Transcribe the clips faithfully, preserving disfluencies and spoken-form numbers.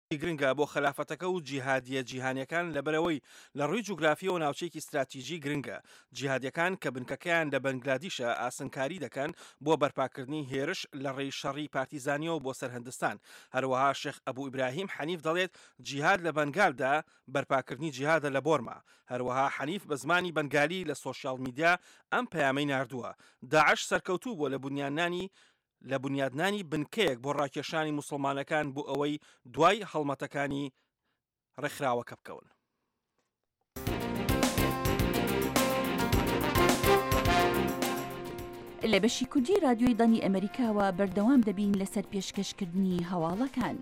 گرنگە بۆ خلافەتەکە و جیهادیە جیهانیەکان لەبەرەوەی لە ڕووی جوگرافیە و ناوچەیەکی استراتیژی گرنگە. جیهادیەکان کە بنکەکەیان لە بەنگلادیشە ئاسنکاری دەکەن بۆ بەرپاکردنی هێرش لە ڕێی شەڕی پارتیزانیەوە بۆ سەر هەندستان. هەروەها شێخ ئەبوو ئیبراهیم حەنیف دەڵێت جیهاد لە بەنگالدا بەرپاکردنی جیهادە لە بۆرما. هەروەها حەنیف بە زمانی بەنگالی لە سۆشیال میدیا ئەم پەیامەی ناردووە. داعش سەرکەوتوو بۆ لە بنیانانی لە بنیادنانی بنکەیەک بۆ ڕاکێشانی موسڵمانەکان بۆ ئەوەی دوای هەڵمەتەکانی ڕێکخراوەکە بکەون. لە بەشی کوردی رادیۆی دانی ئەمریکاوە بەردەوام دەبین لەسەر پێشکەشکردنی هەواڵەکان.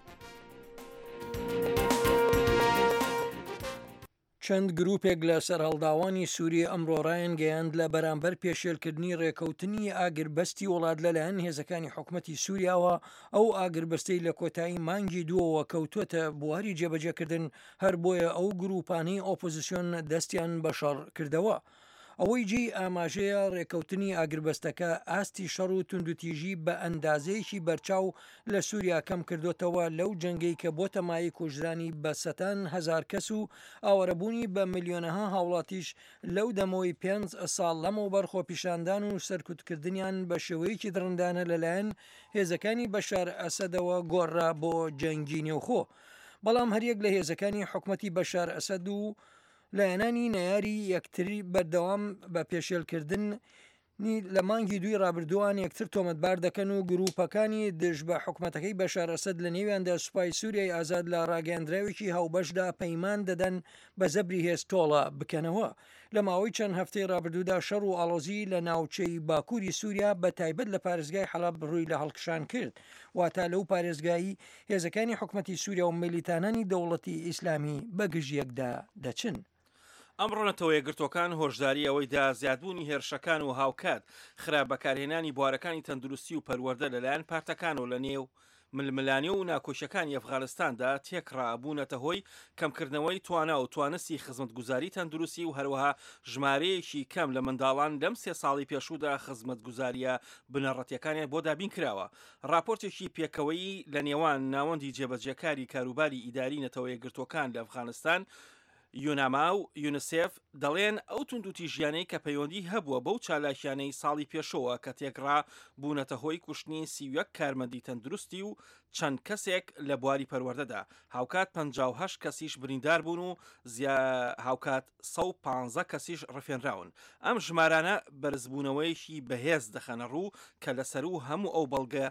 چەند گروپێک لە سەرهەڵداوانی سووریە ئەمڕۆ ڕایان گەیاند لە بەرامبەر پێشێلکردنی ڕێکەوتنی ئاگربەستی وڵات لەلایەن هێزەکانی حکوومەتی سووریاوە ئەو ئاگربەستەی لە کۆتایی مانگی دووەوە کەوتووەتە بواری جێبەجێکردن هەر بۆیە ئەو گروپانەی ئۆپۆزیسیۆن دەستیان بە شەڕ کردەوە. ئەوەی جێی ئاماژەیە ڕێکەوتنی ئاگربەستەکە ئاستی شەڕ و توندوتیژی بە ئەندازەیەکی بەرچاو لە سووریا کەم کردوتەوە لەو جەنگەی کە بۆتە مای کوژرانی بە سەتان هەزار کەس و ئاوەرەبوونی بە ملیۆنەها هاوڵاتیش لەو دەمەوەی پێنج ساڵ لەمەوە بەرخۆپیشاندان و سەرکوتکردنیان بە شێوەیەکی درڕندانە لەلایەن هێزەکانی بەشار ئەسەدەوە گۆڕا بۆ جەنگی نێوخۆ. بەڵام هەریەک لە هێزەکانی حکوومەتی بەشار ئەسەد و لایەنانی نەیاری یەکتری بەردەوام بە پێشێلکردن لە مانگی دوی ڕابردووان یەکتر تۆمەتبار دەکەن و گروپەکانی دژ بە حکوومەتەکەی بەشار ئەسەد لە نێویاندا سوپای سووریای ئازاد لە ڕاگەاندراوێکی هاوبەشدا پەیمان دەدەن بە زەبری هێزتۆڵە بکەنەوە. لە ماوەی چەند هەفتەی ڕابردوودا شەڕ و ئاڵۆزی لە ناوچەی باکووری سووریا بە تایبەت لە پارێزگای حەڵەب ڕووی لە هەڵکشان کرد. واتە لەو پارێزگایی هێزەکانی حکوومەتی سووریا و میلیتانانی دەوڵەتی ئیسلامی بە گژیەکدا دەچن. ئەمڕۆ نەتەوە یەکگرتوەکان هۆشداری ئەوەیدا زیادبوونی هێرشەکان و هاوکات خراپ بەکارهێنانی بوارەکانی تەندروستی و پەروەردە لەلایەن پارتەکان و لە نێو ململانی و ناکۆشیەکانی ئەفغانستاندا تێکڕابوونەتە هۆی کەمکردنەوەی توانە و توانستی خزمەتگوزاری تەندروستی و هەروەها ژمارەیەکی کەم لە منداڵان لەم سێ ساڵی پێشوودا خزمەتگوزاریە بنەڕەتیەکانیان بۆ دابین کراوە. راپۆرتێکی پێکەوەی لە نێوان ناوەندی جێبەجێکاری کاروباری ئیداری نەتەوە یەکگرتوەکان لە ئەفغانستان یوناما و یونسف دەڵێن ئەو توندوتیژیانەی کە پەیوەندی هەبووە بەو چالاکیانەی ساڵی پێشەوە کە تێکڕا بوونەتە هۆی کوشتنی سیوەک کارمەندی تەندروستی و چەند کەسێک لە بواری پەروەردەدا. هاوکات پەنجاو هەشت کەسیش بریندار بوون و هاوکات سەد و پانزە کەسیش ڕفێنراون. ئەم ژمارانە بەرزبوونەوەیەکی بەهێز دەخەنە ڕوو کە لەسەر و هەموو ئەو بەڵگە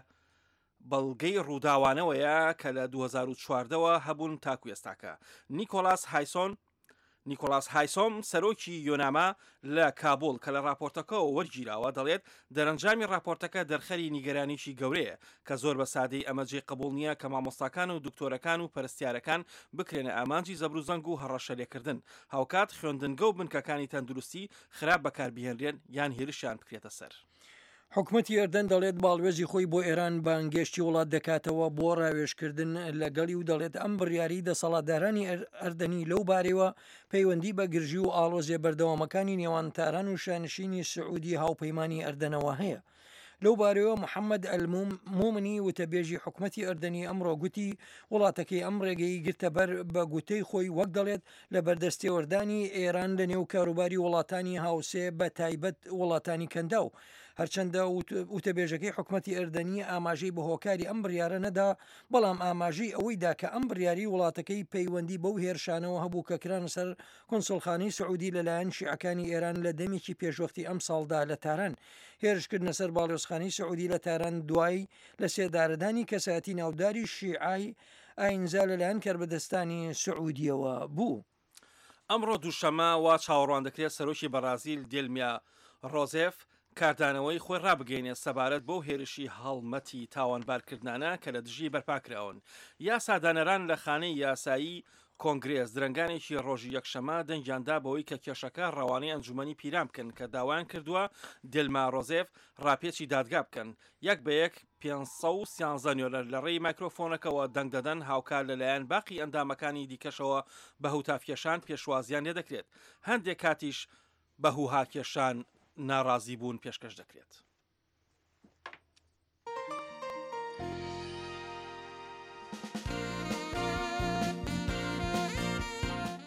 بەڵگەی ڕووداوانەوەیە کە لە دوو هەزار و چواردەوە هەبوون تاکو ئێستاکە. نیکۆلاس هایسۆن نیکۆلاس هایسۆم سەرۆکی یۆناما لە کابۆڵ کە لە راپۆرتەکەەوە وەرگیراوە دەڵێت دەرەنجامی راپۆرتەکە دەرخەری نیگەرانیشی گەورەیە کە زۆر بە سادەی ئەمەجێ قبول نییە کە مامۆستاکان و دکتۆرەکان و پەرستیارەکان بکرێنە ئامانجی زەبروزەنگ و هەڕەشەلێکردن. هاوکات خوێندنگە و بنکەکانی تەندروستی خراپ بەکاربهێنرێن یان هێرشیان بکرێتە سەر. حکوومەتی ئەردەن دەڵێت باڵوێزی خۆی بۆ ئێران بانگێشتی وڵات دەکاتەوە بۆ ڕاوێژکردن لەگەڵی و دەڵێت ئەم بڕیاری دەسەڵاتدارانی ئەردەنی لەو بارەوە پەیوەندی بە گرژی و ئاڵۆزیە بەردەوامەکانی نێوانتاران و شانشینی سعودی هاوپەیمانی ئەردەنەوە هەیە. لەو بارەوە محەممەد ئەلمومنی وتەبێژی حکوومەتی ئەردەنی ئەمڕۆ گوتی وڵاتەکەی ئەم ڕێگەی گرتە بەر بە گوتەی خۆی وەک دەڵێت لە بەردەستێوەردانی ئێران لە نێو کاروباری وڵاتانی هاوسێ بە تایبەت وڵاتانی کەندا و هەرچەندە وتەبێژەکەی حکوومەتی ئەردەنی ئاماژەی بە هۆکاری ئەم بڕیارە نەدا بەڵام ئاماژەی ئەوەیدا کە ئەم بڕیاری وڵاتەکەی پەیوەندی بەو هێرشانەوە هەبوو کە کران سەر کۆنسڵخانەی سعودی لەلایەن شیعەکانی ئێران لە دەمێکی پێشوەختی ئەم ساڵدا لە تاران هێرشکردنە سەر باڵێۆزخانەی سعودی لە تاران دوای لە سێدارەدانی کەسایەتی ناوداری شیعای ئاینزا لەلایەن کەربەدەستانی سعودیەوە بوو. ئەمڕۆ دووشەمە وا چاوەڕوان دەکرێت سەرۆکی بەرازیل دێلمیا ڕۆزێف کاردانەوەی خۆی ڕابگەینێ سەبارەت بۆ هێرشی هەڵمەتی تاوانبارکردانە کە لە دژی بەرپاکراون. یاسادانەران لە خانەی یاسایی کۆنگرێز درنگانێکی ڕۆژی یەکشەمە دەنگیاندا بەوەی کە کێشەکە ڕەوانەی ئەنجومەنی پیران بکەن کە داوایان کردووە دێلما ڕۆزێف ڕاپێکی دادگا بکەن. یەک بە یەک پێنج سەد و سیانزە نوێرە لە ڕێی مایکرۆفۆنەکەەوە دەنگ دەدەن هاوکار لەلایەن باقی ئەندامەکانی دیکەشەوە بە هەوتافکێشان پێشوازیان لێ دەکرێت. هەندێک کاتیش بە هوهاکێشان ناڕازی بوون پێشکەش دەکرێت.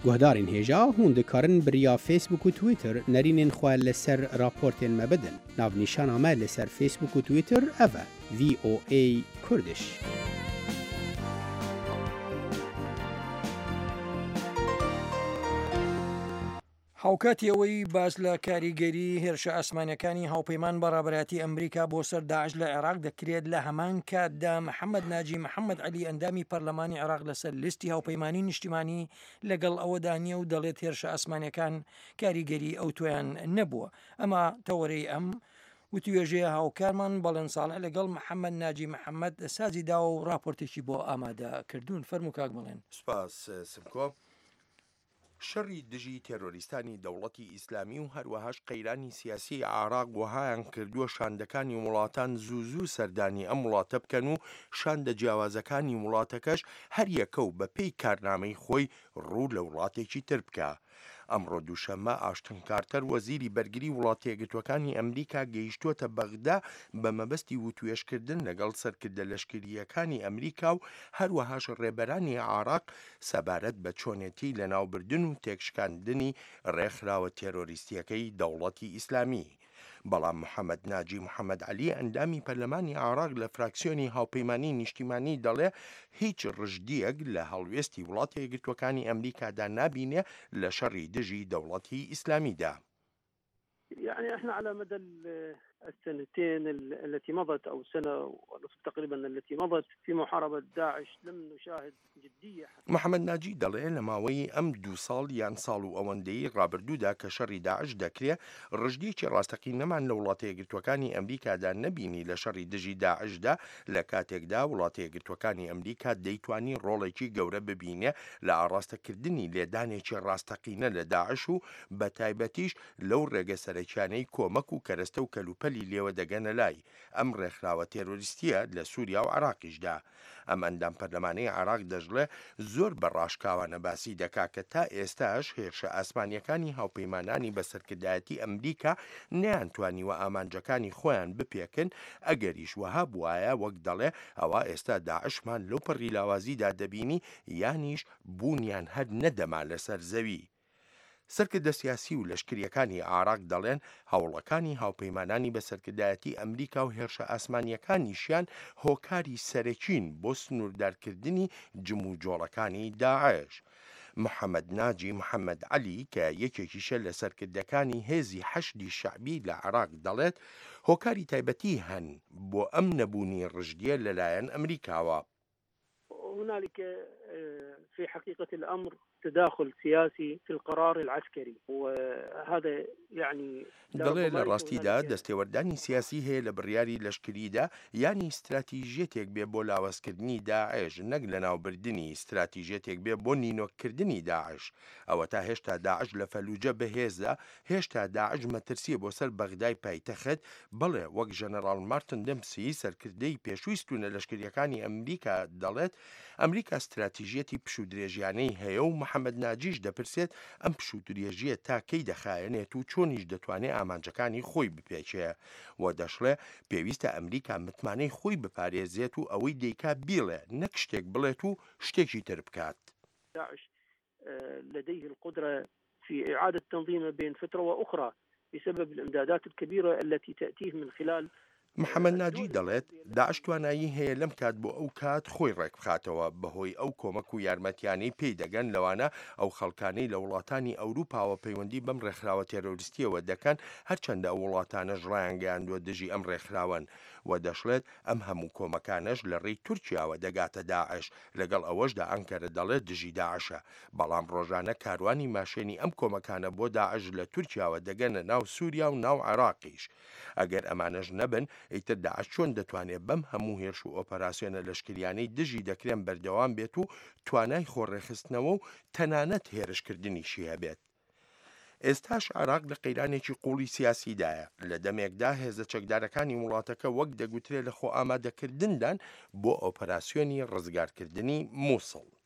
گهدارین هێژا هون دikarin biriya Facebook û Twitter nerînên xwe li ser raportên me bidin. Navnîşana me li ser Facebook û Twitter ev e V O A Kurdish. هاوکاتی ئەوەی باس لە کاریگەری هێرشە ئاسمانەکانی هاوپەیمان بەڕابەتی ئەمریکا بۆ سەر داعش لە عێراق دەکرێت لە هەمان کاتدا محەممەد ناجی محەممەد علی ئەندامی پەرلەمانی عێراق لەسەر لیستی هاوپەیمانی نیشتیمانی لەگەڵ ئەوەدا نییە و دەڵێت هێرشە ئاسمانەکان کاریگەری ئەو تۆیان نەبووە. ئەمە تەوەرەی ئەم وتوێژەیە هاوکارمان بەڵێن ساڵح لەگەڵ محەممەد ناجی محەممەد سازیدا و راپۆرتێکی بۆ ئامادە کردوون. فەرموو کاک بڵێن. سپاس سمکۆ. شەڕی دژی تێرۆریستانی دەوڵەتی ئیسلامی و هەروەهاش قەیرانی سیاسی عێراق وەهایان کردووە شاندەکانی وڵاتان زوو زوو سەردانی ئەم وڵاتە بکەن و شاندە جیاوازەکانی وڵاتەکەش هەر یەکە و بە پێی کارنامەی خۆی ڕوو لە وڵاتێکی تر بکە. ئەمڕۆ دووشەممە ئاشتن کارتەر وەزیری بەرگری وڵاتە یەکگرتووەکانی ئەمریکا گەیشتووەتە بەغدا بە مەبەستی وتوێشکردن لەگەڵ سەرکردە لەشکریەکانی ئەمریکا و هەروەهاش ڕێبەرانی عێراق سەبارەت بە چۆنێتی لە ناوبردن و تێکشکاندنی ڕێکخراوە تێرۆریستیەکەی دەوڵەتی ئیسلامی. بەڵام محەممەد ناجی محەممەد علی ئەندامی پەرلەمانی عێراق لە فراکسیۆنی هاوپەیمانی نیشتیمانی دەڵێ هیچ ڕژدیەک لە هەڵوێستی وڵاتە یەکگرتووەکانی ئەمریکادا نابینێ لە شەڕی دژی دەوڵەتی ئیسلامیدا. يعني احنا على مدى السنتين التي مضت او سنه ونصف تقريبا التي مضت في محاربه داعش لم نشاهد جديه. محەممەد ناجی دەڵێ لە ماوەی ئەم دوو ساڵ یان ساڵ و ئەوەندەی ڕابردوودا کە شەڕی داعش دەکرێت ڕژدیەکی ڕاستەقی نەمان لە وڵاتە یەکگرتووەکانی ئەمریکادا نەبینی لە شەڕی دژی داعشدا لە کاتێکدا وڵاتە یەکگرتووەکانی ئەمریکا دەیتوانی ڕۆڵێکی گەورە ببینێ لە ئاڕاستەکردنی لێدانێکی ڕاستەقینە لە داعش و بە تایبەتیش لەو ڕێگە سەرەکیانەی کۆمەک و کەرەستە و کەلوپەلی لێوە دەگەنە لای ئەم ڕێکخراوە تێرۆریستیە لە سووریا و عێراقیشدا. ئەم ئەندام پەرلەمانەی عێراق دەژڵێ زۆر بەڕاشکاوانە باسی دەکا کە تا ئێستاش هێرشە ئاسمانیەکانی هاوپەیمانانی بەسەرکردایەتی ئەمریکا نەیانتوانیوە ئامانجەکانی خۆیان بپێکن ئەگەریش وەها بوایە وەک دەڵێ ئەوە ئێستا داعشمان لەو پەڕی لاوازیدا دەبینی یانیش بوونیان هەر نەدەما لەسەر زەوی. سەرکردە سیاسی و لەشکریەکانی عێراق دەڵێن هەوڵەکانی هاوپەیمانانی بەسەرکردایەتی ئەمریکا و هێرشە ئاسمانیەکانیشیان هۆکاری سەرەکین بۆ سنووردارکردنی جموجۆڵەکانی داعش. محەممەد ناجی محەممەد علی کە یەکێکیشە لە سەرکردەکانی هێزی حەشدی شەعبی لە عێراق دەڵێت هۆکاری تایبەتی هەن بۆ ئەم نەبوونی ڕژدیە لەلایەن ئەمریکاوە. هنالك في حقيقة الأمر تداخل سياسي في القرار العسكري وهذا يعني دەڵێ لە ڕاستیدا دەستێوەردانی سیاسی هەیە لە بڕیاری لەشکریدا ینی استراتیژیەتێک بێ بۆ لاوەزکردنی داعش نەک لە ناوبردننی استراتیژیەتێک بێ بۆ نینۆکردنی داعش. ئەوە تا هێشتا داعش لە فەلوجە بەهێزدا هێشتا داعش مەترسیە بۆ سەر بەغدای پایتەخت. بڵێ وەک ژەنەڕاڵ مارتن دەمسی سەرکردەی پێشویستونە لەشکریەکانی ئەمریکا دەڵێت ئەمریکا استراتیژیەتی پشودرێژیانەی هەیە و محەممەد ناجیش دەپرسێت ئەم پشودرێژیە تاکەی دەخایەنێت و چۆنیش دەتوانێت ئامانجەکانی خۆی بپێچێ و دەشڵێ پێویستە ئەمریکا متمانەی خۆی بپارێزێت و ئەوەی دەیکا بیڵێ نەک شتێک بڵێت و شتێکی تر بکات. داعش لديه القدرة في إعادة تنظيمه بين فترة وأخرى بسبب الإمدادات الكبيرة التي تأتيه من خلال. محەممەد ناجی دەڵێت داعش توانایی هەیە لەم کات بۆ ئەو کات خۆی ڕێک بخاتەوە بەهۆی ئەو کۆمەک و یارمەتیانەی پێی دەگەن لەوانە ئەو خەڵکانەی لە وڵاتانی ئەوروپاوە پەیوەندی بەم ڕێکخراوە تێرۆریستیەوە دەکەن هەرچەندە ئەو وڵاتانەش ڕایان گەیاندووە دژی ئەم ڕێکخراون و دەشڵێت ئەم هەموو کۆمەکانش لە ڕێی تورکیاوە دەگاتە داعش. لەگەڵ ئەوەشدا ئەنکەرە دەڵێت دژی داعشە بەڵام ڕۆژانە کاروانی ماشێنی ئەم کۆمەکانە بۆ داعش لە تورکیاوە دەگەنە ناو سووریا و ناو عێراقیش. ئەگەر ئەمانەش نەبن ئیتر داعش چۆن دەتوانێت بەم هەموو هێرش و ئۆپەراسیۆنە لەشکریانەی دژی دەکرێن بەردەوام بێت و توانای خۆڕێخستنەوە و تەنانەت هێرشکردنیشی هەبێت. ئێستاش عێراق لە قەیرانێکی قوڵی سیاسیدایە لە دەمێکدا هێزە چەکدارەکانی وڵاتەکە وەک دەگوترێت لە خۆ ئامادەکردندان بۆ ئۆپەراسیۆنی ڕزگارکردنی مووسڵ.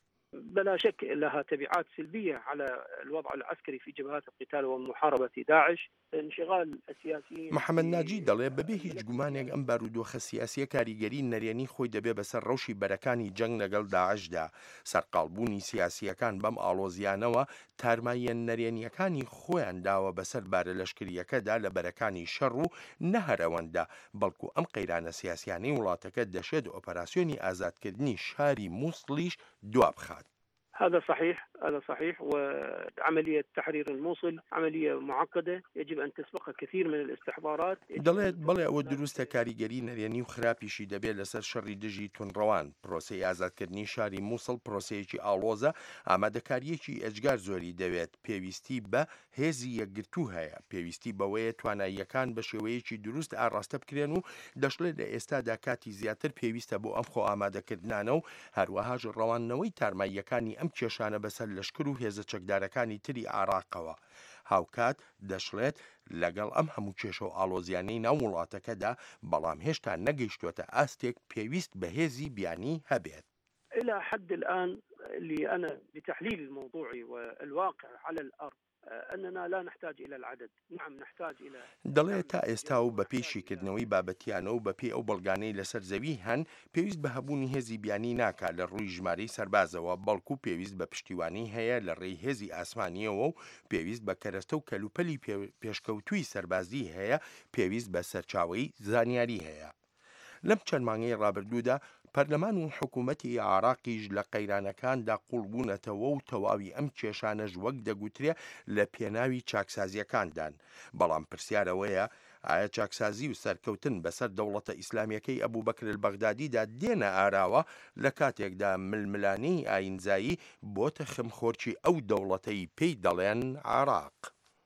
بلا شك لها تبعات سلبية على الوضع العسكري في جبهات القتال ومحاربة داعش. انشغال السياسيين محەممەد ناجی دەڵێ بەبێ هیچ گومانێک ئەم بارودۆخە سیاسیە کاریگەری نەرێنی خۆی دەبێ بەسەر ڕەوشی بەرەکانی جەنگ لەگەڵ داعشدا. سەرقاڵبوونی سیاسیەکان بەم ئاڵۆزیانەوە تارمایە نەرێنیەکانی خۆیان داوە بەسەر بارە لەشکریەکەدا لە بەرەکانی شەڕ و نەهەرەوەندا، بەڵکو ئەم قەیرانە سیاسیانەی وڵاتەکە دەشێت ئۆپەراسیۆنی ئازادکردنی شاری مووسڵیش دوابخات. هذا صحيح هذا صحيح وعملية تحرير الموصل عملية معقدة يجب أن تسبقها كثير من الاستحضارات. دەڵێت بەڵێ ئەوە دروستە کاریگەری نەرێنی و خراپیشی دەبێت لەسەر شەڕی دژی تونڕەوان. پرۆسەی ئازادکردنی شاری مووسڵ پرۆسەیەکی ئاڵۆزە، ئامادەکاریەکی ئەجگار زۆری دەوێت، پێویستی بە هێزی یەکگرتوو هەیە، پێویستی بەوەیە تواناییەکان بە شێوەیەکی دروست ئاڕاستە بکرێن و دەشڵێت لە ئێستادا کاتی زیاتر پێویستە بۆ ئەم خۆ ئامادەکردنانە و هەروەهاش ڕەوانەوەی تارماییەکانی ئەم کێشانە بەسەر لەشکر و هێزە چەکدارەکانی تری عێراقەوە. هاوکات دەشڵێت لەگەڵ ئەم هەموو کێشە و ئاڵۆزیانەی ناو وڵاتەکەدا بەڵام هێشتا نەگەیشتووەتە ئاستێک پێویست بە هێزی بیانی هەبێت. إلى حد الآن اللي أنا بتحليل الموضوع والواقع على الأرض أننا لا نحتاج إلى العدد. نعم نحتاج إلى دەڵێت تا ئێستا و بە پێشیکردنەوەی بابەتیانە و بە پێی ئەو بەڵگانەی لەسەر زەوی هەن پێویست بە هەبوونی هێزی بیانی ناکات لە ڕووی ژمارەی سەربازەوە، بەڵکو پێویست بە پشتیوانی هەیە لە ڕێی هێزی ئاسمانیەوە و پێویست بە کەرەستە و کەلوپەلی پێشکەوتووی سەربازی هەیە، پێویست بە سەرچاوەی زانیاری هەیە. لەم چەند مانگەی ڕابردوودا پەرلەمان و حکوومەتی عێراقیش لە قەیرانەکاندا قوڵبوونەتەوە و تەواوی ئەم کێشانەش وەک دەگوترێ لە پێناوی چاکسازیەکاندان. بەڵام پرسیارەوەیە ئایا چاکسازی و سەرکەوتن بەسەر دەوڵەتە ئیسلامیەکەی ئەبوبەکر البەغدادیدا دێنە ئاراوە لە کاتێکدا ململانەی ئاینزایی بۆتە خمخۆرچی ئەو دەوڵەتەی پێی دەڵێن عێراق.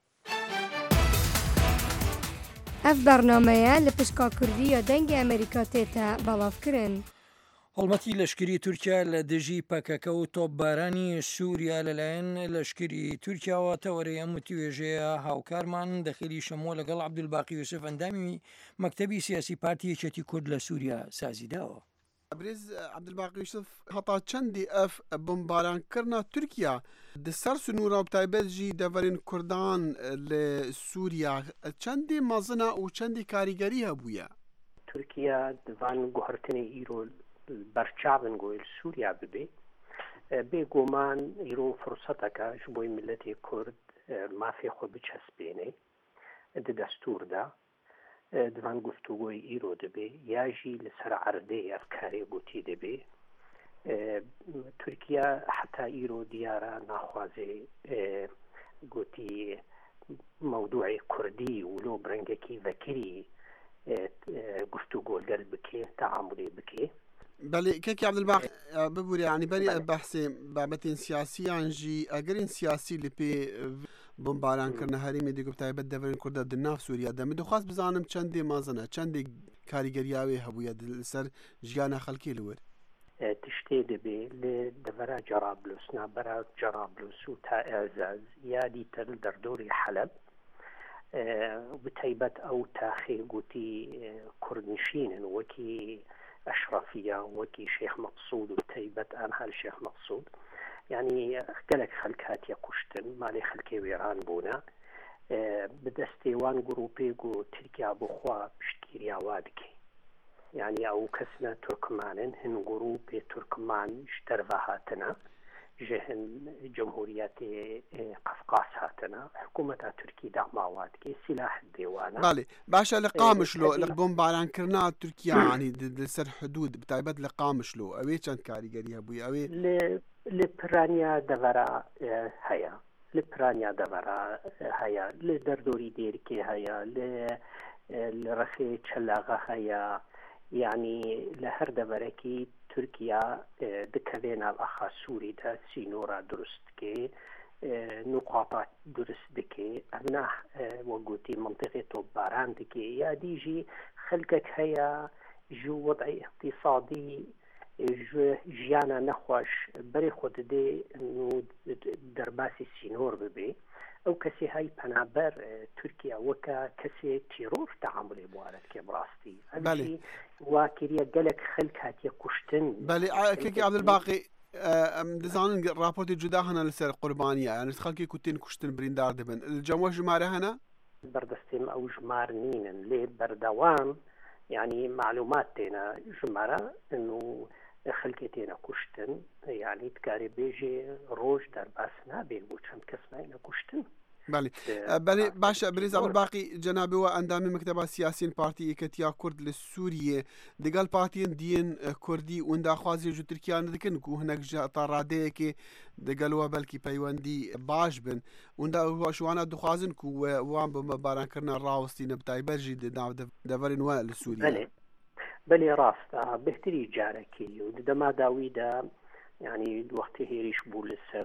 ئەف بەرنامەیە لە پشکا کوردیە دەنگی ئەمریکا تێتە بەڵاوکردن. هەڵمەتی لەشکری تورکیا لە دژی پەکەکە و تۆپبارانی سووریا لەلایەن لەشکری تورکیاوە تەوەرەی ئەم توێژەیە هاوکارمان دەخیلی شەمۆ لەگەڵ عەبدولباقی یوسف ئەندامی مەکتەبی سیاسی پارتی یەکێتی کورد لە سووریا سازیداوە. برێز عەبدولباقی یوسف هەتا چەندی ئەف بمبارانکردنا تورکیا دسەر سنوورە و تایبەت جی دەڤەرین کوردان لە سووریا چەندی مەزنە و چەندی کاریگەری هەبوویە؟ تورکیا دڤان گوهرتنی ئیرۆ بەرچاون گۆیل سووریا ببێ بێگومان ئیرۆ فرسەتەکە ji بۆی ملەتی کورد مافێ خۆ بچەسبێنێ di دەستوردا دڤان گفتوگۆی ئیرۆ دەبێ یاژی لەسەر عەردەی ئەفکارێ گوتی دەبێ. تورکیا حتا ئیرۆ دیارە ناخوازێ گوتی مەودوعی کوردی و لۆ برەنگێکی ڤەکری گفتوگۆ لەل بکێ تەعاملی بکێ. بەڵێ کەکی عەبدولباقی ببوورێ ینی بەری بەحسێ بابەتین سیاسیان ژی ئەگەرین سیاسی لە پێ بمبارانکردنە هەرێمی دیگە تایبەت دەڤەرین کوردە di nav سووریا دەمە دەخواست بزانم چەندێ مەزنە چەندێک کاریگەریاوێ هەبوویە لەسەر ژیانە خەڵکی لەوەر تشتێ دەبێ لە دەڤەرا جەڕابلوس نابەرا جەڕابلوس و تا ئێزاز یادی تر دەردۆری حەلەب بتایبەت ئەو تاخێ گوتی کوردنشینن وەکی ئەشرەفیە وەکی شێخ مەقسوود و تایبەت ئەمها شێخ مەقسوود یعنی gelek xelk hatiye kuştin malê xelkê wêran bûne bi destê wan grûpê got Tirkiya bixwe piştgiriya wa dike yani ew kesine Turkmanin hin grûpê Turkman ji derve hatine ji hin Cumhuriyetê Qafqas hatine hikûmeta Tirkî dema wa dike silah dêwane. Balê baş e li Qamişlo li bombaranekirina Tirkiya yanî li ser hudûd bi taybet li Qamişlo ew ê çend karîgerî hebûye ew ê li piraniya devera heye li piraniya devera heye li derdorî dêrikê heye li li rexê çelaxa heye yani li her deverekî Tirkiya dikeve nav axa Sûrî de sînora durust dike nuqata durust dike evna we gotî منطقê topbaran dike yadî jî xelkek heye ji wedعê iqtîsadî ژیانە نەخۆش بەرێ خۆ دەدێ دەرباسی سینۆر ببێ ئەو کەسێ های پەنابەر تورکیا وەکە کەسێ تیرۆر تەعاملێ بوارەت کێ بڕاستی واکریە gelek خەلک هاتیە کوشتن. بەڵێ کەکی عەبدولباقی دەزانن راپۆرتی جودا هەنا لەسەر قوربانیە یان خەڵکی کوتین کوشتن بریندار دەبن جەموە ژمارە هەنا بەردەستیم ئەو ژمار نینن لێ بەردەوام یعنی معلومات تێنە ژمارە و خەڵکی تێنە کوشتن یعنی تکارێ بێژێ ڕۆژ دەرباس نابێت بۆ چەند کەس ناینە کوشتن بله بله باشە برێز عەبدولباقی جەنابەوە ئەندامی مەکتەبە سیاسین پارتی یەکەتیا کورد لە سووریێ دەگەڵ پارتیên دیên کوردی و داخوازی ji Tirkiyan dikin ku hinek ji ta radeyekê digel we belkî peywendî baş bin da ji wan dixwazin ku wan bi mebarankirina rawistîne bi taybet jî di nav deverên we li Sûriye belê rast bihtirî carekî û di dema dawî de yani wextê hêrîş bû li ser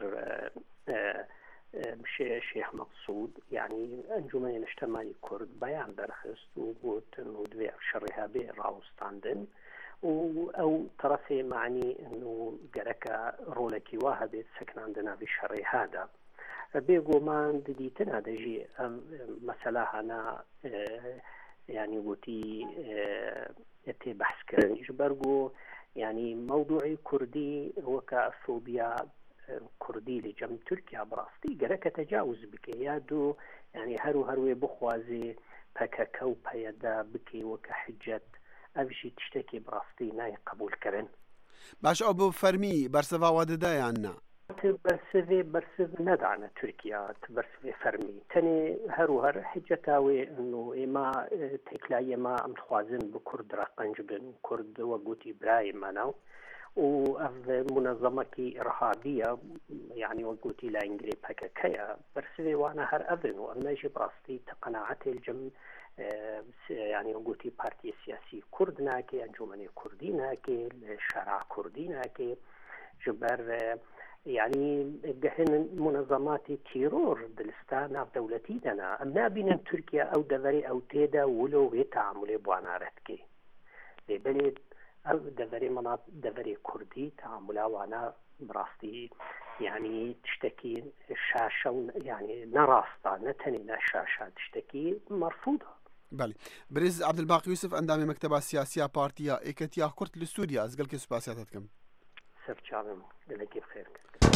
شيخ مقصود يعني أنجمن الاجتماعي كرد بيان درخست وقوتن ودوي شرها به راوستاندن أو طرفي معني إنه جركا رولكي واحد سكن عندنا بشري هذا بيقو ما ديتنا دجي مثلا أنا يعني قوتي يتي بحث كرن إجبرقو يعني موضوعي كردي هو كأثوبيا كردي لجم تركيا براستي جرك تجاوز بك يادو يعني هرو هروي بخوازي بكاكو بيدا بكي وكحجة أبشي تشتكي براستي ناي قبول كرن باش أبو فرمي برسفا وددا يعني برسفي برسف ندعنا تركيا برسفي فرمي تاني هرو هر حجتاوي إنه إما تكلاي ما أمتخوازن بكرد رقنجبن كرد وقوتي براي مناو ومنظمة إرهابية يعني وقوتي لا إنجلي بكاكايا برسلي وأنا هر أذن وأنا يجي براستي تقناعتي الجم يعني وقوتي بارتي سياسي كرد ناكي أنجمني كردي ناكي شرع كردي ناكي جبر يعني جهن منظمات تيرور دلستان في دولتي دنا أما بين تركيا أو دفري أو تيدا ولو بيتعاملي بوانارتكي لبلد أو دفري مناطق دفري كردي تعاملها وأنا براستي يعني تشتكي الشاشة يعني نراستا نتني الشاشة تشتكي مرفوضة. بله برز عبدالباقي يوسف أندامي مكتبة سياسية بارتيا إيكتيا كرد لسوريا أزقل كي سباسياتكم. سر شامم لك بخير.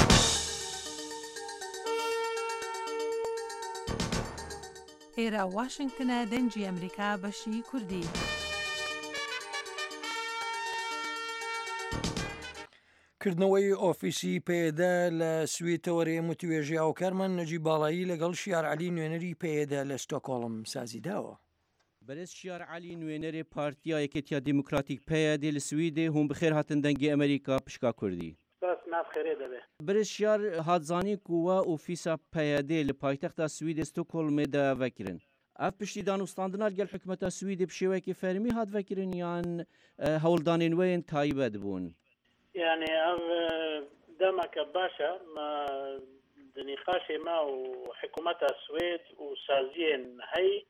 إيرا واشنطن دنجي أمريكا بشي كردي. کردنەوەی ئۆفیسی پێدا لە سوێتەوەری متوێژی ئاوکارمان نەجی باڵایی لەگەڵ شیار عەلی نوێنەری پێدا لە ستۆکۆڵم سازی داوە. بەرز شیار عەلی نوێنەرێ پارتیا یەکێتیا دیموکراتیک پێدێ لە سویدێ هوم بخێر هاتن دەنگی ئەمریکا پشکا کوردی. برز شیار هاتزانی کووە ئۆفیسا پێدێ لە پایتەختا سویدێ ستۆکۆڵمێدا ڤەکردن. ئەف پشتی دانوستاندنا گەل حکومەتە سویدێ بشێوەیەکی فەرمی هات ڤەکردن یان هەوڵدانên وێن تایبەت بوون. يعني دمك باشا ما نقاش ما وحكومة السويد وسازين هاي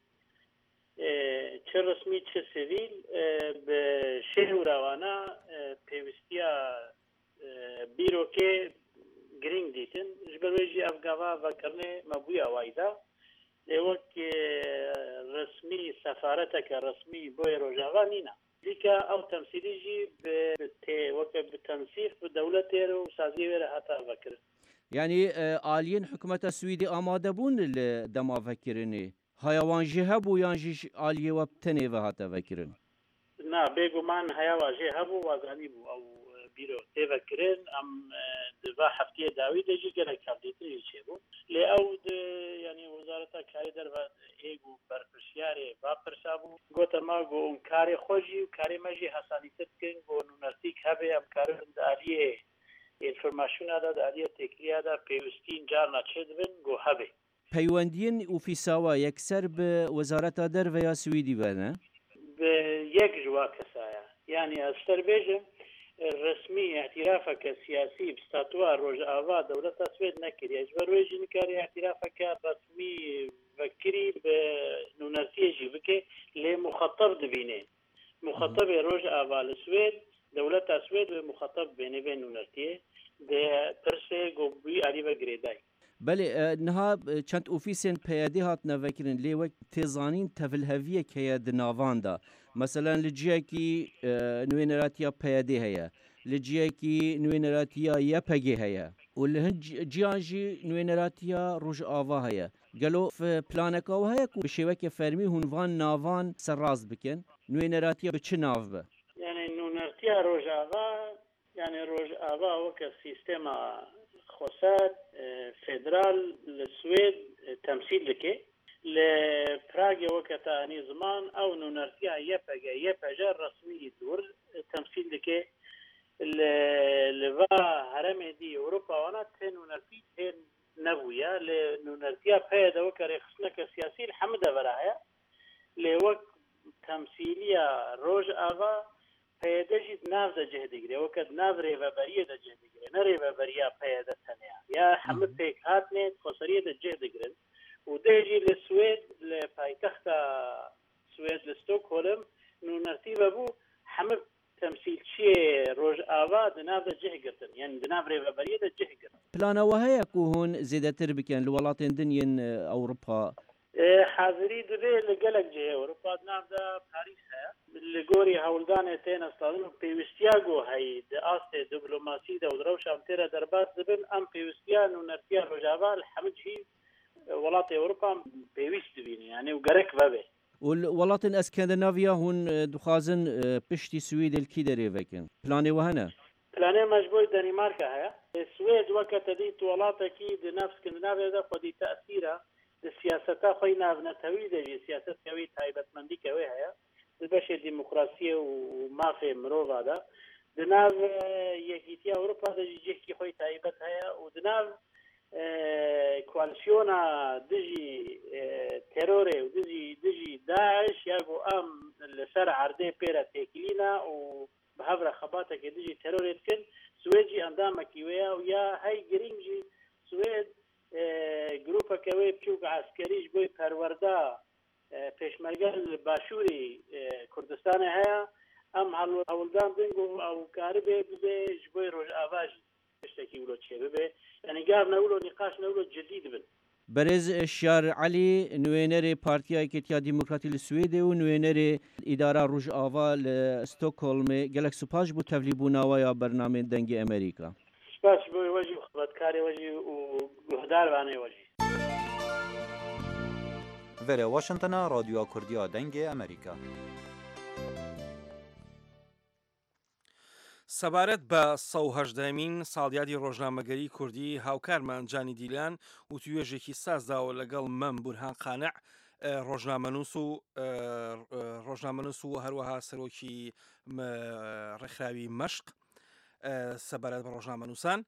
تش رسمي تش سيفيل بشهر روانا بيوستيا بيروكي جرين ديتن جبرويجي أفقافا فكرني مبويا وايدا لوك رسمي سفارتك رسمي بوي روجافا نينا دیکە ئەو تەمسیلیژی وەکە بتەنسیق بە دەوڵەتێرە و سازی وێرە هەتا ڤەکرد یعنی ئالیین حکومەتە سویدی ئامادە بوون لە دەماڤەکردنی هەیەوانژێ هەبوو یانژیش ئالیەوە بتەنێڤە هاتە ڤەکردن نا بێگومان هەیەواژێ هەبوو وازانی بوو ئەو بیرۆ تێڤەکردن ئەم دبا هەفتەیە داوی دەژی گەلێک کاردێتری چێ بوو لێ ئەو ینی وەزارەتە کاری دەربە ئێگ و بەرپرسیارێ با پرسا بوو گۆتە ما بۆ ئەم کارێ خۆشی و کارێ مەژی هەسانیتر بکەین بۆ نونەرسیک هەبێ ئەم کارە ئالیێ ئینفۆرماسیۆنادا ئالیە تێکریادا پێویستین جار ناچێ دبن بۆ هەبێ پەیوەندیین ئۆفیساوە یەکسەر بە وەزارەتە دەرڤە یا سویدی بەنە یەک ژوا کەسایە یعنی ئەستەر بێژم رسمي اعترافك سياسي بستاتوا روج آوا دولة سويد نكري اجبر ويجي نكاري اعترافك رسمي فكري بنونسية جيبك لمخطب دبينين مخطب روج آوا لسويد دولة سويد ومخطب بيني بين نونسية ده برسي قبي عريبا قريداي بله نها چند اوفیسین پیاده هات نوکرین لیوک تزانین تفلهویه که د ناواندا مثلا لجیه کی نوینراتیا پیاده هيا لە جیایکی نوێنەراتیە یەپەگێ هەیە و لە هەند جیانژی نوێنەراتیە ڕۆژ ئاوا هەیە گەلۆ پلانەکەەوە هەیە و بە شێوەکە فەرمی هونوان ناوان سەرڕاست بکەن نوێنەراتیە بچ ناو بە یعنی نوێنەرتیە ڕۆژاوا یعنی ڕۆژ ئاوا وەکە سیستێما خۆسات فێدرال لە سوێد تەمسیل دەکێ لە پراگە وەکە تانی زمان ئەو نوێنەرتیە یەپەگە یەپەژە ڕسمی دوور تەمسیل دەکێ لەڤا هەرەمێدی ئەوروپاوانە تێ نوێنەرتی تێن نەبوویە لێ نوێنەرتیە پێدەوە کە ڕێخستنەکە سیاسی هەموو دەڤەرایە لێ وەک تەمسیلیە ڕۆژ ئاوا پێدەژیت ناو دەجێ دەگرێ وەکە ناو ڕێڤەبەریە دەجێ دەگرێ نە ڕێڤەبەریە پێدە تەنیا یا هەموو پێک هاتنێت خۆسەریە دەجێ دەگرن و دێژی لە سوێد لە پایتەختە سوێد لە ستۆکهۆلم نوێنەرتی بەبوو هەموو تەمسیل چیە ڕۆژ ئاوا دناو دەجێ گرتن یعنی دناو ڕێڤەبەریە دەجێ گرتن پلانەوە هەیە و هون زیاتر بکەن لە وڵاتێن دنیەن ئەوروپا حاضری دەبێ لە گەلک جێ ئەوروپا ناودا پاریس هەیە لە گۆری هەوڵدانێ تێنەستادن و پێویستیا گۆ هەیە ئاستێ دیپلۆماسی دەودرەوشان تێرە دەرباز دەبن ئەم پێویستیا نوێنەرتیە ڕۆژاوا لە هەموو جی وڵاتی ئەوروپا پێویست دەبینێ یعنی و گەرەک بەبێ وڵاتن ئەسکەندناڤیا هون دخوازن پشتی سویدلکی دەرێڤەکن پلانێوە هەنە پلانێ مەژبۆی دەنیمارکە هەیە سوێد وەکە تەدیت وڵاتێکی دناف سکەندناڤێدا خۆدی تەئسیرە سیاسەتا خۆی ناونەتەوی دەژی سیاستەوەی تایبەتمەندیکەوەی هەیە بەشێ دیموکراسیە و مافێ مرۆڤادا دناو یەکیتیا ئەوروپا دەژی جێکی خۆی تایبەت هەیە و دناو کوالسیۆنا دژی تێرۆرێ و دژی دژی داعش یاگۆ ئەم لەسەر عەردەی پێرە تێکیلینە و بە هەورە خەباتێکی دژی تێرۆرێ بکەن سوێدی ئەندامەکی وەیە و یا هەی گرنگجی سوێد گروپەکەوەی بچووک عسکەریش بۆی پەروەردە پێشمەرگە باشووری کوردستانی هەیە ئەم هەوڵدان بنگ و ئەو کاری بێ ببێ بۆی ڕۆژ ئاواژی شتێکی ولۆ چێ ببێ یعنیگار نەولۆ نیقاش نەولۆ جدید بن بەرێز شیار عەلی نوێنەرێ پارتیا یەکێتیا دیموکراتی لە سوێدێ و نوێنەرێ ئیدارا ڕۆژ ئاوا لە ستۆکهۆڵمێ گەلک سوپاش بۆ تەڤلیبووناوەیە بەرنامەی دەنگی ئەمریکا سپاس بۆی وەژی و خزمەتکاری وەژی و گوهداروانەی وەژی Vere Washington'a Radyoya Kurdiya Dengê Amerîka. سەبارەت بە سەد و هەژدەمین ساڵیادی ڕۆژنامەگەری کوردی هاوکارمان جانی دیلان و توێژێکی سازداوە لەگەڵ مەم بورهان قانع ڕۆژنامەنووس و ڕۆژنامەنووس و هەروەها سەرۆکی ڕێکخراوی مەشق سەبارەت بە ڕۆژنامەنووسان